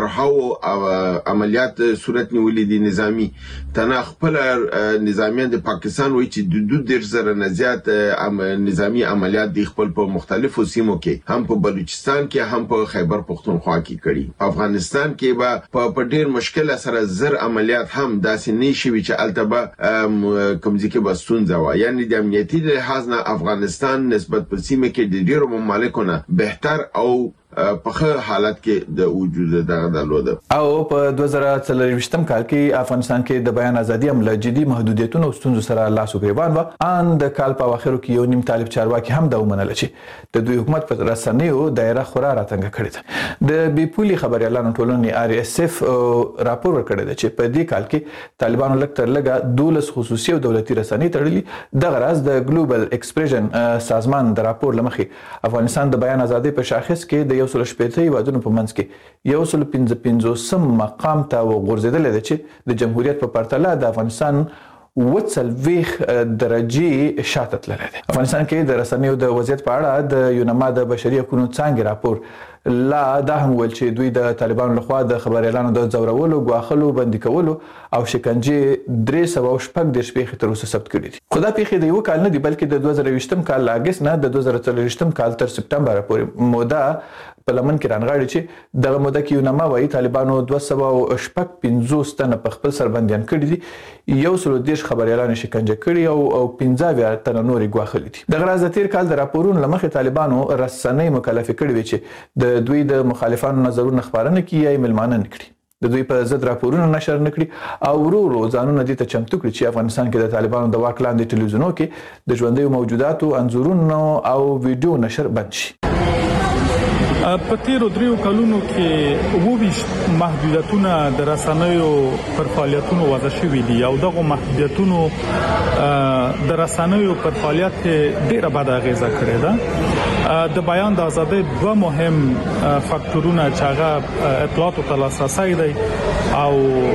زرهاو عملیات صورت نیولې دي نظامی تنه خپل نظامی د پاکستان وایي چې د دوه ډیر زره نه زیات نظامی عملیات د خپل په مختلفو سیمو کې هم په بلوچستان کې هم په خیبر پختونخوا کې کړي افغانستان کې به په ډیر مشکل سره زر عملیات هم داسې نه شي چې التبه کوم ځکه بستون ځوا یعنی د امنیتي لحاظ نه افغانستان نسبت په سیمه کې د ډیرو ممالکو نه بهتر او په حالت کې د وجود دغه درلود او په دوه زره څلوېښتم کال کې افغانستان کې د بیان ازادي هم له جدي محدودیتونو او ستونزو سره لاس او ګریوان و ان د کال په اواخرو کې یو نیم طالب چارواکي هم دا ومنل چې د دوی حکومت په رسنیو دایره خورا راتنګ کړی ده د بي پولي خبريالانو ټولنې ار اس اف راپور ورکړی دی چې په دې کال کې طالبانو لک تر لګه دولس خصوصي او دولتي رسنۍ تړلي دغه راز د ګلوبل ایکسپریشن سازمان د راپور لمخې افغانستان د بیان ازادي په شاخص کې د یو سل شپېته هیوادونو په منځ کې یو سل پنځه پنځوسم مقام ته وغورځېدلی دی چې د جمهوریت په پرتله د افغانستان اووه څلوېښت درجې شاته تللی دی. افغانستان کې د رسنیو د وضعیت په اړه د یونما د بشري حقونو څانګې راپور لا دا هم ویل چې دوی د طالبانو لخوا د خبریالانو د ځورولو، ګواښلو، بندي کولو او شکنجې درې سوه او شپږ دېرش پیښې تر اوسه ثبت کړي دي. خو دا پیښې د یوه کال نه دي بلکې د دوه زره یویشتم کال له اګست نه د دوه زره څلرویشتم کال تر سپټمبره پورې موده په لمن کې رانغاړي چې دغه موده کې یونما وایي طالبانو دوه سوه او شپږ پنځوس تنه په خپل سر بندیان کړي دي، یو سل دېرش خبریالان شکنجه کړي او او پنځه اویا تنه نورې ګواښلي دي. دغه راز د تېر کال د راپورونو له مخې طالبانو رسنۍ مکلفې کړي وې چې د دوی د مخالفانو نظرونه خپاره نه کړي یا یې مېلمانه نه کړي، د دوی په ضد راپورونه نشر نه کړي او ورو ورو ځانونه دې ته چمتو کړي چې افغانستان کې د طالبانو د واک لاندې ټلویزیونونو کې د ژوندیو موجوداتو انځورونو او ویډیو نشر بند شي. په تیرو دریو کلونو کې اووه ویشت محدودیتونه د رسنیو پر فعالیتونو وضع شوي دي او دغه محدودیتونو د رسنیو پر فعالیت ډېره بده اغیزه کړې ده. د بیان د ازادۍ دوه مهم فاکتورونه چې هغه اطلاعاتو ته لاسرسی دی او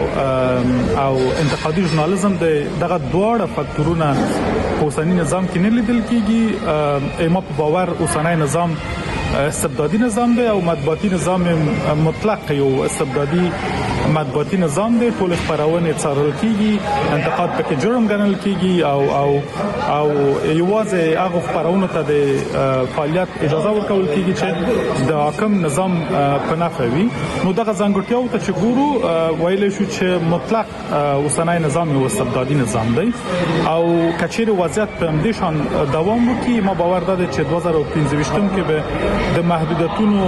او انتقادي ژورنالیزم دی، دغه دواړه فاکتورونه په اوسني نظام کې نه لیدل کېږي. ما په باور اوسنی نظام استبدادي نظام دی او مطبوعاتي نظام مطلق یو استبدادي مطبوعاتي نظام دی. ټول خبرونه څارل کیږي، انتقاد پکې جرم ګڼل کیږي او او او یوازې هغه خبرونه ته د فعالیت اجازه ورکول کیږي چې د حاکم نظام په نفع وي. نو دغه ځانګړتیاو ته چې ګورو ویل شو چې مطلق اوسنی نظام یو استبدادي نظام دی او کچېر وضعیت په همدې شان دوام وکړي. ما باور ده چې دوه زره پنځه ویشتم کې به د محدودیتونو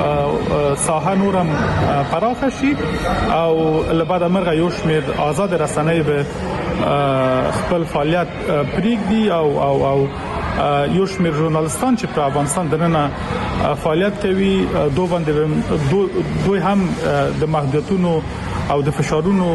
ساحه نورم پراخه شي او لبعد مرغه یو شمېر آزاد رسنۍ به خپل فعالیت پرېږدي او او او یو شمېر ژورنالیستان چې په افغانستان دننه فعالیت کوي دوی باندې دوی هم د محدودیتونو او د فشارونو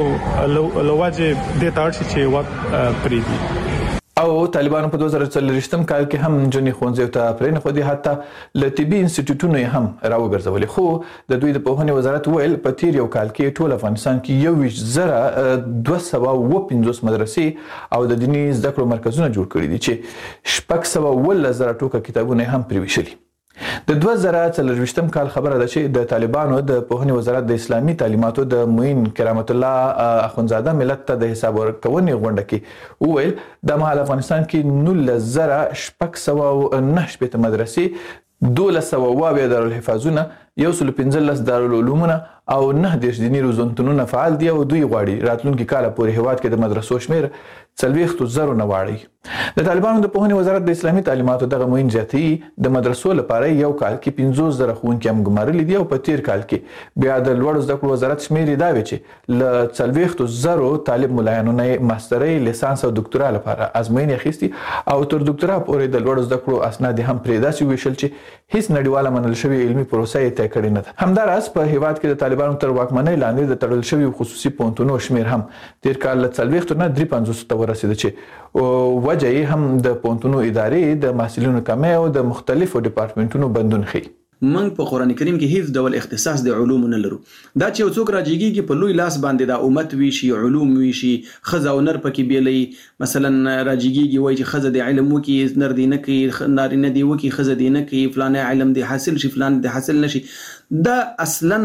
لوجه د تاړشي چې وخت پرېږدي. او طالبانو په دوه زره څلرویشتم کال کې هم جنې ښوونځیو ته پرېنښودې خو دې حتی له طبي انسټیټیوټونو یې هم راوګرځولې. خو د دوی د پوهنې وزارت ویل په تیر یو کال کې ټول افغانستان کې یو ویشت زره دوه سوه اووه پنځوس مدرسې او د دیني زده کړو مرکزونه جوړ کړي دي چې شپږ سوه اوولس زره ټوکه کتابونه یې هم پرېویشلي. د دوه زره څلرویشتم کال خبره ده چې د طالبانو د پوهنې وزارت د اسلامي تعلیماتو د معین کرامت الله اخونزاده ملت ته د حساب ورکونې غونډه کې وویل د مهال افغانستان کې نولس زره شپږ سوه او نهه شپېته مدرسې، دولس سوه اووه اویا دارالحفاظونه، یو سل پنځلس دارالعلومونه او نه دېرش دیني روزنتونونه فعال دي او دوی غواړي راتلونکي کال پورې هیواد کې د مدرسو شمېر څلوېښتو زرو نه واړوي. د طالبانو د پوهنې وزارت د اسلامي تعلیماتو دغه معین زیاتوي د مدرسو لپاره یو کال کې پنځوس زره ښوونکي هم ګمارلي دي او په تیر کال کې بیا د لوړو زده کړو وزارت شمېر یې دا وی چې له څلوېښتو زرو طالب ملایانو نه ماسترۍ، لیسانس او دکتورا لپاره ازموینې اخیستي او تر دکتورا پورې د لوړو زده کړو اسناد هم پرې داسې ویشل چې هیڅ نړیواله منل شوې علمي پروسه یې طی کړې نه ده. همداراز په هیواد کې د طالبانو تر واکمنۍ لاندې د تړل شویو خصوصي پوهنتونونو شمېر هم تیر کال له څلوېښتو نه درې پنځوسو ته ورسېده چې وجه یې هم د پوهنتونونو ادارې د محصلینو کمۍ او د مختلفو ډپارټمنټونو بندون ښیي. موږ په قران کریم کې هیڅ ډول اختصاص د علوم نه لرو. دا چې یو څوک راځيږي په لوی لاس باندې د امت وی شي، علوم وی شي، خزه او نر پکې بیلې، مثلا راځيږي وایي چې خزه د علم وکي، نر دی نه کوي، نار نه دی وکي، خزه دی نه کوي، فلانه علم دی حاصل شي، فلان دی حاصل نشي. دا اصلا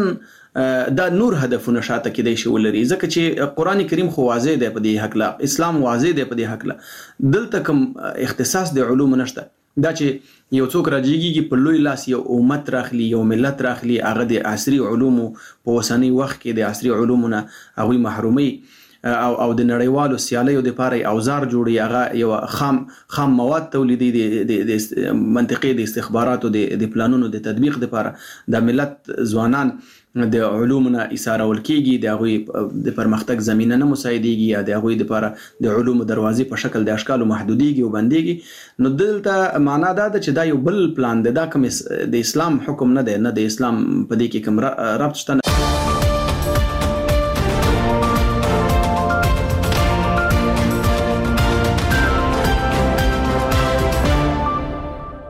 دا نور هدفونه شاته کېدای شي ولري، ځکه چې قران کریم خو واضح دی په دې حق لا، اسلام واضح دی په دې حق لا، دلته کوم اختصاص د علوم نشته. دا چې یو څوک راځيږي په لوی لاس یو امت راخلي، یو ملت راخلي، هغه د عصري علومو په وسنی وخت کې د عصري علومونه هغه محرومي او او د نړیوالو سیالیو د لپاره اوزار جوړي، هغه یو خام خام مواد تولیدي د منطقي د استخباراتو د پلانونو د تطبیق لپاره د ملت ځوانان د علومنا اسارول کیږي، د هغه د پرمختګ زمينه نه مساعديږي، یا د هغه لپاره د علومو دروازې په شکل د اشکالو محدوديږي او بنديږي. نو دلته معنا دا ده چې دا یو بل پلان دی، دا کوم د اسلام حکم نه دی، نه د اسلام په دې کې کوم ربط شته.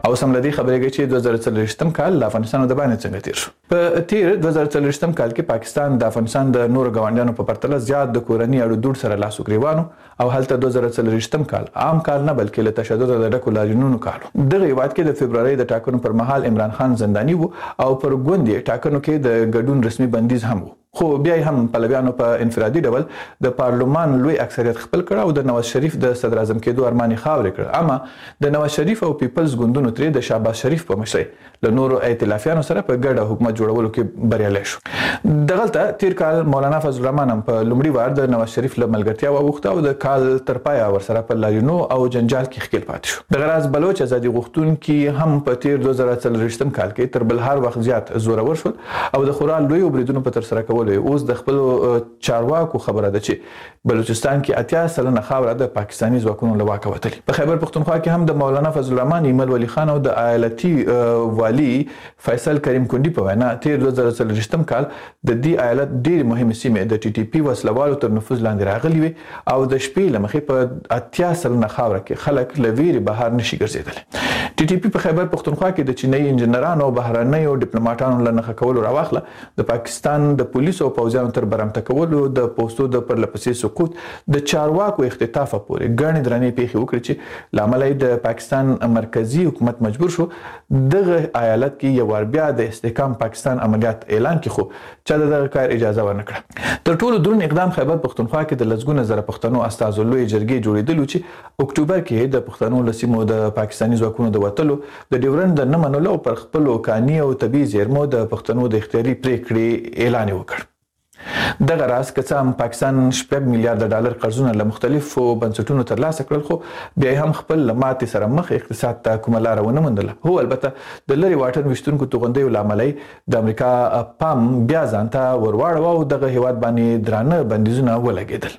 او سم لدی خبرې چې دوه زره څلوېښتم کال د افغانستان د باندې څنګه تیر شو. په تیر دوه زره څلوېښتم کال کې پاکستان د افغانستان د نورو ګاونډیانو په پرتله زیات د کورنۍ اړو دوړ سره لاس وګریوانو او هلته دوه زره څلوېښتم کال عام کال نه بلکې له تشدد د ډکو لاریونونو کال. دغه هیواد کې د فبرवरी د ټاکنو پر مهال عمران خان زنداني وو او پر ګوندې ټاکنو کې د ګډون رسمي بندیز هم وو. خو بیا هم پلویانو په انفرادي ډول د پارلمان لوی اکثریت خپل کړ او د نواز شریف د صدر اعظم کېدو ارمان خاورې کړ. اما د نواز شریف او پیپلز ګوندونو ترې د شهباز شریف په مشرۍ له نورو ائتلافیانو سره په ګډه حکومت جوړولو کې بریالی شو. دغلته تیر کال مولانا فضل الرحمن هم په لومړي وار د نواز شریف له ملګرتیا وغوښته او د کال تر پایه ورسره په لاریونو او جنجال کې ښکېل پاتې شو. دغه راز بلوچ ازادي غوښتونکي هم په تیر دوه زره څلوېښتم کال کې تر بل هر وخت زیات زورور شول او د خورا لویو بریدونو په ترسره کولو اوس د خپل چارواکو خبره ده چې بلوچستان کې اتیا سلنه خاوره د پاکستاني ځواکونو له واکه وتلې. په خیبر پښتونخوا کې هم د مولانا فضل الرحمن ایمل ولی خان او د ایالتي والی فیصل کریم کندي په وینا تیر دوه زره څلوېښتم کال د دې ایالت ډېرې مهمې سیمې د ټي ټي پي وسلوالو تر نفوذ لاندې راغلي وي او د شپې له مخې په اتیا سلنه خاوره کې خلک له ویرې بهر نشي ګرځېدلی. ټي ټي پي په خیبر پښتونخوا کې د چینایي انجنیرانو او بهرنیو ډیپلوماټانو له نښه کولو راواخله د پاکستان د پولیسو او پوځیانو تر برمته کولو د پوستو د پرلپسې سقوط د چارواکو اختطاف پورې ګڼې درنې پیښې وکړي چې له امله د پاکستان مرکزی حکومت مجبور شو دغه ایالت کې یو وار بیا د استحکام پاکستان عملیات اعلان کړي خو چا دغه کار اجازه ورنه کړه. تر ټولو دروند اقدام خیبر پښتونخوا کې د لسګونه زره پښتنو استازو لوی جرګې جوړېدلو چې اکتوبر کې د پښتنو له سیمو د پاکستاني ځواکونو د وتلو د ډیورنډ د نه منلو پر خپلو کاني او طبیعي زیرمو د پښتنو د اختیاري پریکړې اعلان وکړ. دغه راز که څه هم پاکستان شپږ میلیارډ ډالر قرضونه له مختلفو بنسټونو ترلاسه کړل خو بیا هم خپل له ماتې سره مخ اقتصاد ته کومه لاره ونه موندله. هو البته د لرې واټن ویشتونکو توغندیو له امله د امریکا پام بیا ځان ته ورواړوه او دغه هیواد باندې درانه بندیزونه ولګېدل.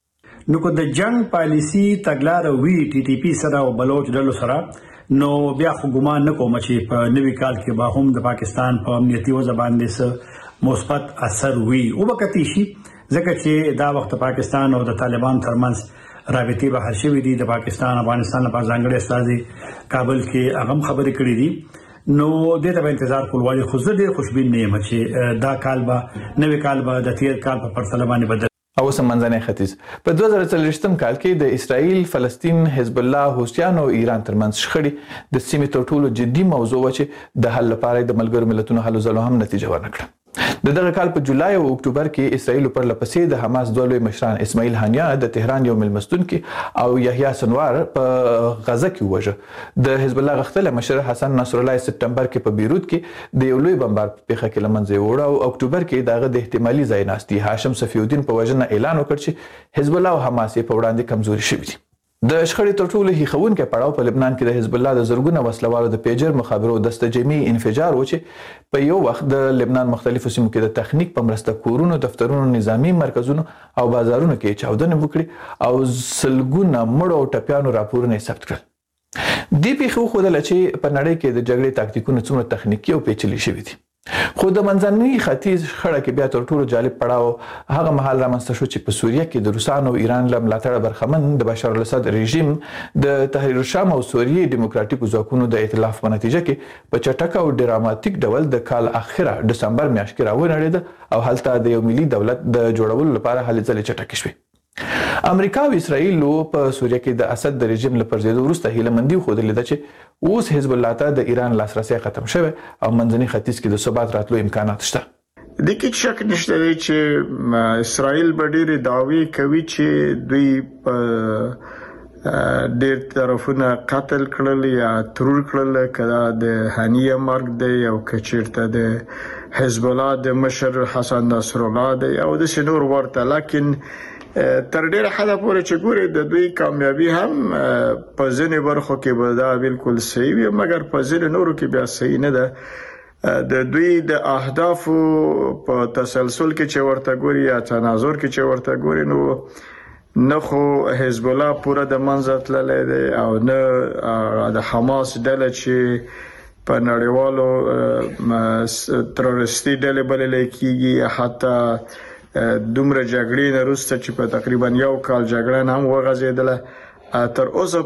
نو که د جنگ پالیسي تګلاره وي ټي ټي پي سره او بلوچ ډلو سره نو بیا خو ګمان نه کوم چې په نوي کال کې به هم د پاکستان په امنیتي وضع باندې څه مثبت اثر وي او وکتی شي ځکه چې دا وخت پاکستان او د طالبان ترمنځ رابطې به هر شوي دي. د پاکستان افغانستان لپاره ځانګړي استازي کابل کې هغه خبرې کړې دي نو دې ته به انتظار کول وایي. خو زه ډېر خوشبین نه یم چې دا کال به نوي کال به د تیر کال په پرتله باندې بدل. او سم منځنی ختیځ په دوه زره څلوېښتم کال کې د اسرائیل، فلسطین، حزب الله، حوثیانو او ایران ترمنځ شخړې د سیمې تر ټولو جدي موضوع و چې د حل لپاره د ملګرو ملتونو هلو ځلو هم نتیجه ورنکړه. د دغه کال په جولای او اکتوبر کې اسرائیل پر لپسې د حماس دوه لوی مشران اسماعیل هانیه د تهران یو ملمستون کې او یحیی سنوار په غزه کې ووژه. د حزب الله غښتلی مشر حسن نصر الله سپتمبر کې په بیروت کې د یو لوی بمبار په پیښه کې له منځه یووړه او اکتوبر کې دغه د احتمالي ځای ناستي هاشم صفی الدین په وژنه اعلان وکړ چې حزب الله او حماس په وړاندې کمزوري شوي دي. د شخړې تر ټولو هیښوونکی پړاو په لبنان کې د حزب الله د زرګونه وسلوالو د پیجر مخابرو دسته جمعي انفجار و چې په یو وخت د لبنان مختلفو سیمو کې د تخنیک په مرسته کورونو، دفترونو، نظامی مرکزونو او بازارونو کې چاودنې وکړي او سلګونه مړو او ټپیانو راپورونه ثبت کړل. دې پیښې وښودله چې په نړۍ کې د جګړې تاکتیکونه څومره تخنیکي او پیچلي شوي دي. خو د منځني ختیځ خړه کې بیا تر ټولو جالب پړاو هغه مهال رامنځته شو چې په سوریه کې د روسانو او ایران له ملاتړه برخمن د بشار الاسد رژیم د تحریر الشام او سوریې دیموکراتیکو ځواکونو د ائتلاف په نتیجه کې په چټک او ډراماتیک ډول د کال اخره دسمبر میاشت کې راونړېده او هلته د یو ملي دولت د جوړولو لپاره هلې ځلې چټکې شوې. امریکا او اسرائیل په سوریه کې د اسد د رژیم له پرځېدو وروسته هیله مندي وښودلې ده چې اوس حزب الله ته د ایران لاسرسی ختم شوی او منځني ختیځ کې د ثبات راتلو امکانات شته. د کې شک نشته دی چې اسرائیل به ډېرې دعوې کوي چې دوی په ډېر طرفونه قتل کړل یا ترور کړل، کله د هانیه مرګ دی او که چېرته د حزب الله د مشر حسن نصر الله دی او داسې نور ورته. لیکن تر ډیره حده پورې چې ګوري د دوی کامیابی هم په ځینې برخو کې به دا بالکل صحیح وي مګر په ځینې نورو کې بیا صحیح نه ده. د دوی د اهدافو په تسلسل کې چې ورته ګوري یا تناظر کې چې ورته ګوري نو نه خو حزب الله پوره د منځ تللی دی او نه د حماس ډله چې په نړیوالو تروریستي ډلې بللی کېږي، حتی دومره جګړې نه وروسته چې په تقریبا یو کال جګړه هم وغځېدله تر اوسه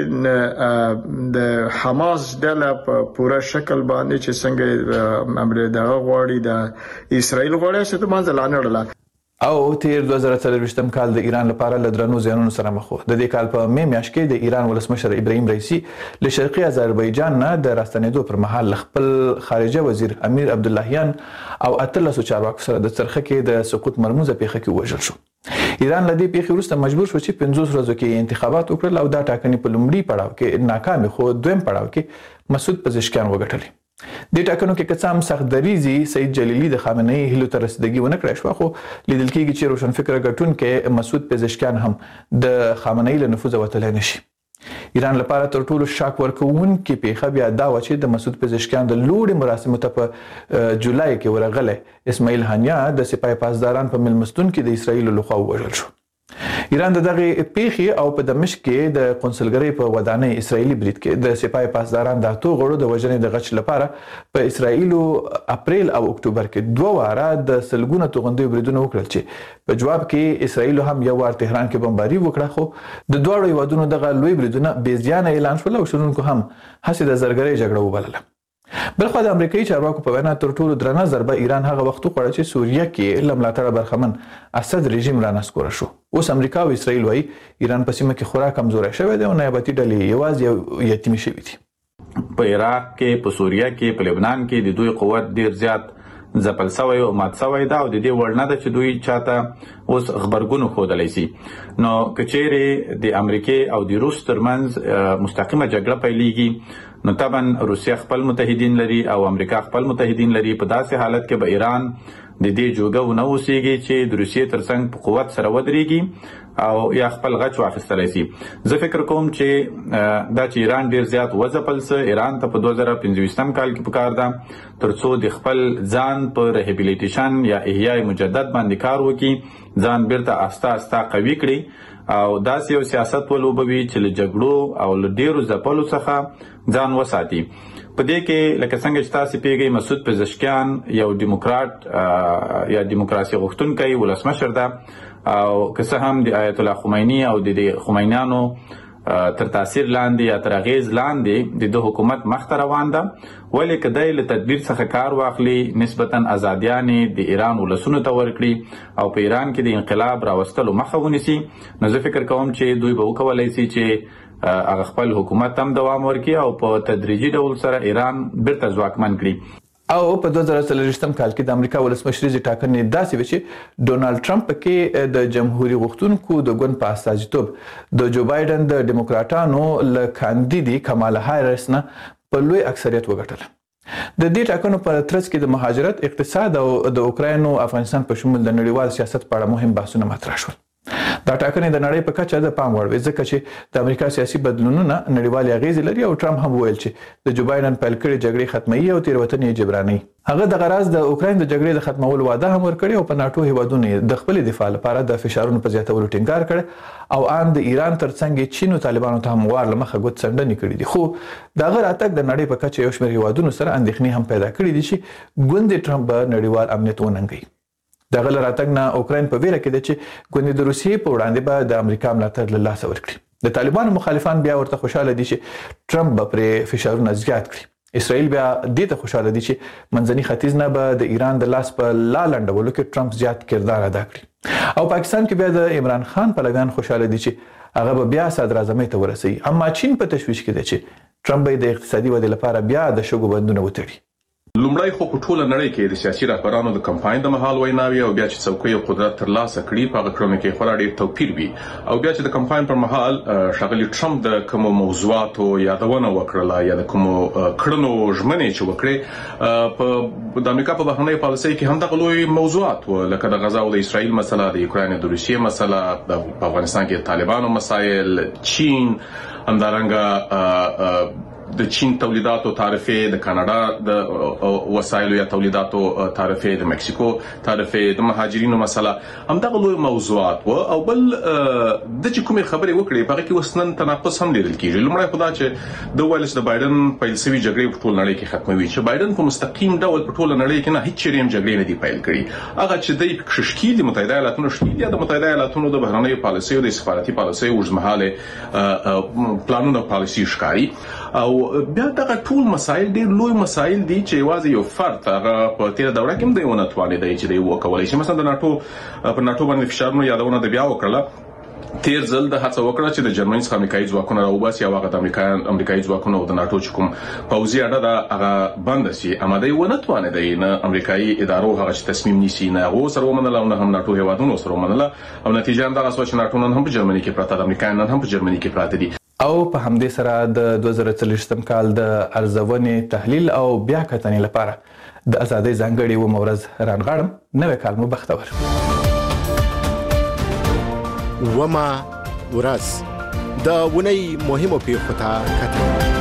پورې د حماس ډله په پوره شکل باندې چې څنګه امر دغه غواړي د اسرائیل غواړي چې د منځ لاندې وړل او تیر دوه زره څلوېښتم کال د ایران لپاره له درنو زیانونو سره مخ و. د دې کال په مې میاشت کې د ایران ولسمشر ابراهیم رئیسی له شرقي آذربایجان نه د راستنېدو پر مهال خپل خارجه وزیر امیر عبداللهیان او اتلسو چارواکو سره د څرخه کې د سقوط مرموزه پیښه کې وژل شو. ایران له دې پیښې وروسته مجبور شو چې پنځوس ورځو کې انتخابات وکړل او دا ټاکنې په لومړي پړاو کې ناکامې خو دویم پړاو کې مسعود پزشکیان وګټلې. د ټاکنو کې کڅام سخت دریزي سید جلیلی د خامنه‌ای هلو ته رسیدګي ونه کړې شو خو لیدل کېږي چې روشنفکر ګټونکو مسعود پزشکیان هم د خامنه‌ای له نفوذ وتلی نشي. ایران لپاره تر ټولو شاک ورکوونکې پیښه بیا دا و چې د مسعود پزشکیان د لوړې مراسمو ته په جولای کې ورغلی اسماعیل هانیا د سپاه پاسداران په مېلمستون کې د اسرائیل لخوا ووژل شو. ایران د دغه پیښې او په دمشق کې د قونسلګرۍ په ودانۍ اسرائیلي برید کې د سپاه پاسداران د اتو غړو د وژنې د غچ لپاره په اسرائیل اپریل او اکتوبر کې دوه واره د سلګونه توغندي بریدونه وکړل چې په جواب کې اسرائیل هم یو وار تهران کې بمباري وکړه خو د دوه هیوادونو دغه لوی بریدونه بې زیانه اعلان شول او شنونکو هم هڅې د زرګرۍ جګړه وبلله. بلخو د امریکایي چارواکو په وینا تر ټولو درنه ضربه ایران هغه وخت وخوړه چې سوریه کې له ملاتړه برخمن اسد رژیم رانسکوره شو. اوس امریکا او اسرائیل وايي ایران په سیمه کې خورا کمزوری شوی دی او نیابتي ډلې یوازې یو یتیمې شوي دي. په عراق کې، په سوریه کې، په لبنان کې د دوی قوت ډیر زیات ځپل شوی او مات شوی دا او د دې وړ نه ده چې دوی چاته اوس خبرګون ښودلی شي. نو که چیرې د امریکې او د روس ترمنځ مستقیمه جګړه پیلیږي نو طبعا روسیه خپل متحدین لري او امریکا خپل متحدین لري. په داسې حالت کې به ایران د دې جوګه ونه اوسېږي چې د روسیې ترڅنګ په قوت سره ودرېږي او یا خپل غچ واخیستلی شي. زه فکر کوم چې دا چې ایران ډیر زیات وځپل څه ایران ته په دوه زره پنځوستم کال کې پکار ده ترڅو د خپل ځان په ریهابیلیټیشن یا احیاء مجدد باندې کار وکړي، ځان بیرته آسته آسته قوي کړي او داسې یو سیاست ولوبوي چې له جګړو او له ډیرو ځپلو څخه ځان وساتي. په دې کې لکه څنګه چې تاسو پیږئ مسعود پزشکیان یو دیموکرات یا دیموکراسي غوښتونکی ولسمشر ده او که څه هم د آیت الله خمینی او د خمینیانو تر تاثیر لاندې یا تر اغیز لاندې د دوه حکومت مخته روان ده، ولې که دی له تدبیر څخه کار واخلي نسبتا ازادیانې د ایران ولسونو ته ورکړي او په ایران کې د انقلاب راوستلو مخه ونیسي نو زه فکر کوم چې دوی به وکولی شي چې هغه خپل حکومت هم دوام ورکړي او په تدریجي ډول سره ایران بیرته ځواکمن کړي. او په دوه زره څلوېښتم کال کې د امریکا ولسمشریزې ټاکنې داسې وې چې ډونالډ ټرمپ کې د جمهوریت غوښتونکو د ګوند په استازیتوب د جو بایدن د ډیموکراټانو له کاندیدې کمالا هاریس نه په لوی اکثریت وګټله. د دې ټاکنو په ترڅ کې د مهاجرت، اقتصاد او د اوکراین او افغانستان په شمول د نړیوال سیاست په اړه مهم بحثونه مطرح شول. دا ټاکنې د نړۍ په کچه د پام وړ وې ځکه چې د امریکا سیاسي بدلونونه نړیوال اغیزې لري او ټرمپ هم وویل چې د جو بایدن پیل کړې جګړې ختموي او تېروتنې جبرانوي. هغه د غراض د اوکراین د جګړې د ختمولو وعده هم ورکړې او په ناټو هیوادونو د خپل دفاع لپاره د فشارونو په زیاتولو ټینګار کړ او ان د ایران ترڅنګ چین او طالبانو ته هم وار لمخه ګوت څنډنې کړې دي. خو دا غیر اتک د نړۍ په کچه یو شمېر هیوادونو سره اندېښنې هم پیدا کړې دي چې ګوند ټرمپ به نړیوال امنیت وننګوي. دغه له راتګ نه اوکراین په ویره کې ده چې ګوند د روسیې په وړاندې به د امریکا ملاتړ له لاسه ورکړي. د طالبانو مخالفان بیا ورته خوشاله دي چې ټرمپ به پرې فشارونه زیات کړي. اسرائیل بیا دې ته خوشاله دي چې منځني ختیځ نه به د ایران د لاس په لا لنډولو کې ټرمپ زیات کردار ادا کړي او پاکستان کې بیا د عمران خان پلویان خوشاله دي چې هغه به بیا صدراعظمۍ ته ورسوي. اما چین په تشویش کې دی چې ټرمپ به د اقتصادي ودې لپاره بیا د شګو بندونه وتړي. لومړی خو په ټوله نړۍ کې د سیاسي رهبرانو د کمپاین د مهال ویناوي او بیا چې څوکۍ او قدرت ترلاسه کړي په هغه کړنو کې خورا ډېر توپیر وي او بیا چې د کمپاین پر مهال ښاغلي ټرمپ د کومو موضوعاتو یادونه وکړله یا د کومو کړنو ژمنې چې وکړې په د امریکا په بهرنۍ پالیسۍ کې همدغه لوی موضوعات و لکه د غزا او د اسرائیل مسله، د یوکراین د روسیې مسله، په افغانستان کې طالبانو مسایل، چین، همدارنګه د چین تولیداتو تعرفه د کاناډا د وسایلو یا تولیداتو تعرفه د مکسیکو تعرفه د مهاجرینو مسله همدغه لوی موضوعات و او بل د چې کومې خبرې وکړې په کې وسنن تناقض هم لیدل کیږي لمړی خدا چې د ویلس د بایدن پیلسوي جګړې په ټول نړۍ کې ختموي چې بایدن په مستقیم ډول په ټول نړۍ کې نه هیڅ چیرې هم جګړې نه دی پیل کړي هغه چې د کشکیل د متحده ایالاتونو شتي د متحده ایالاتونو د بهرنۍ پالیسۍ او د سفارتي پالیسۍ اوږدمهاله پلانونه پالیسي ښکاري او بیا دغه ټول مسایل ډېر لوی مسایل دي چې یوازې یو فرد هغه په تیر دوره کې هم دی ونه توانېدی چې دی وکولای شي مثلا د ناتو په ناتو باندې فشارونو یادونه د بیا وکړه تیر ځل د هڅه وکړه چې د جرمني څخه امریکایي ځواکونه راوباسي او هغه د امریکایان امریکایي ځواکونه او د ناتو چې کوم پوځي اډه ده هغه بند شي اما دی ونه توانېدی نه امریکایي ادارو هغه چې تصمیم نیسي نه هغه سره ومنله او نه هم ناتو هیوادونو سره ومنله او نتیجه هم دغه شوه چې ناتو نن هم په جرمني کې پراته ده امریکایان نن هم په جرمني کې پراته دي او په همدې سره د دوه زره څلوېښتم کال د ارزونې تحلیل او بیا کتنې لپاره د ازادۍ ځانګړې اوومه ورځ رانغاړم نوی کال مو بختور وما ورځ د ونې مهمو پیښو ته کتل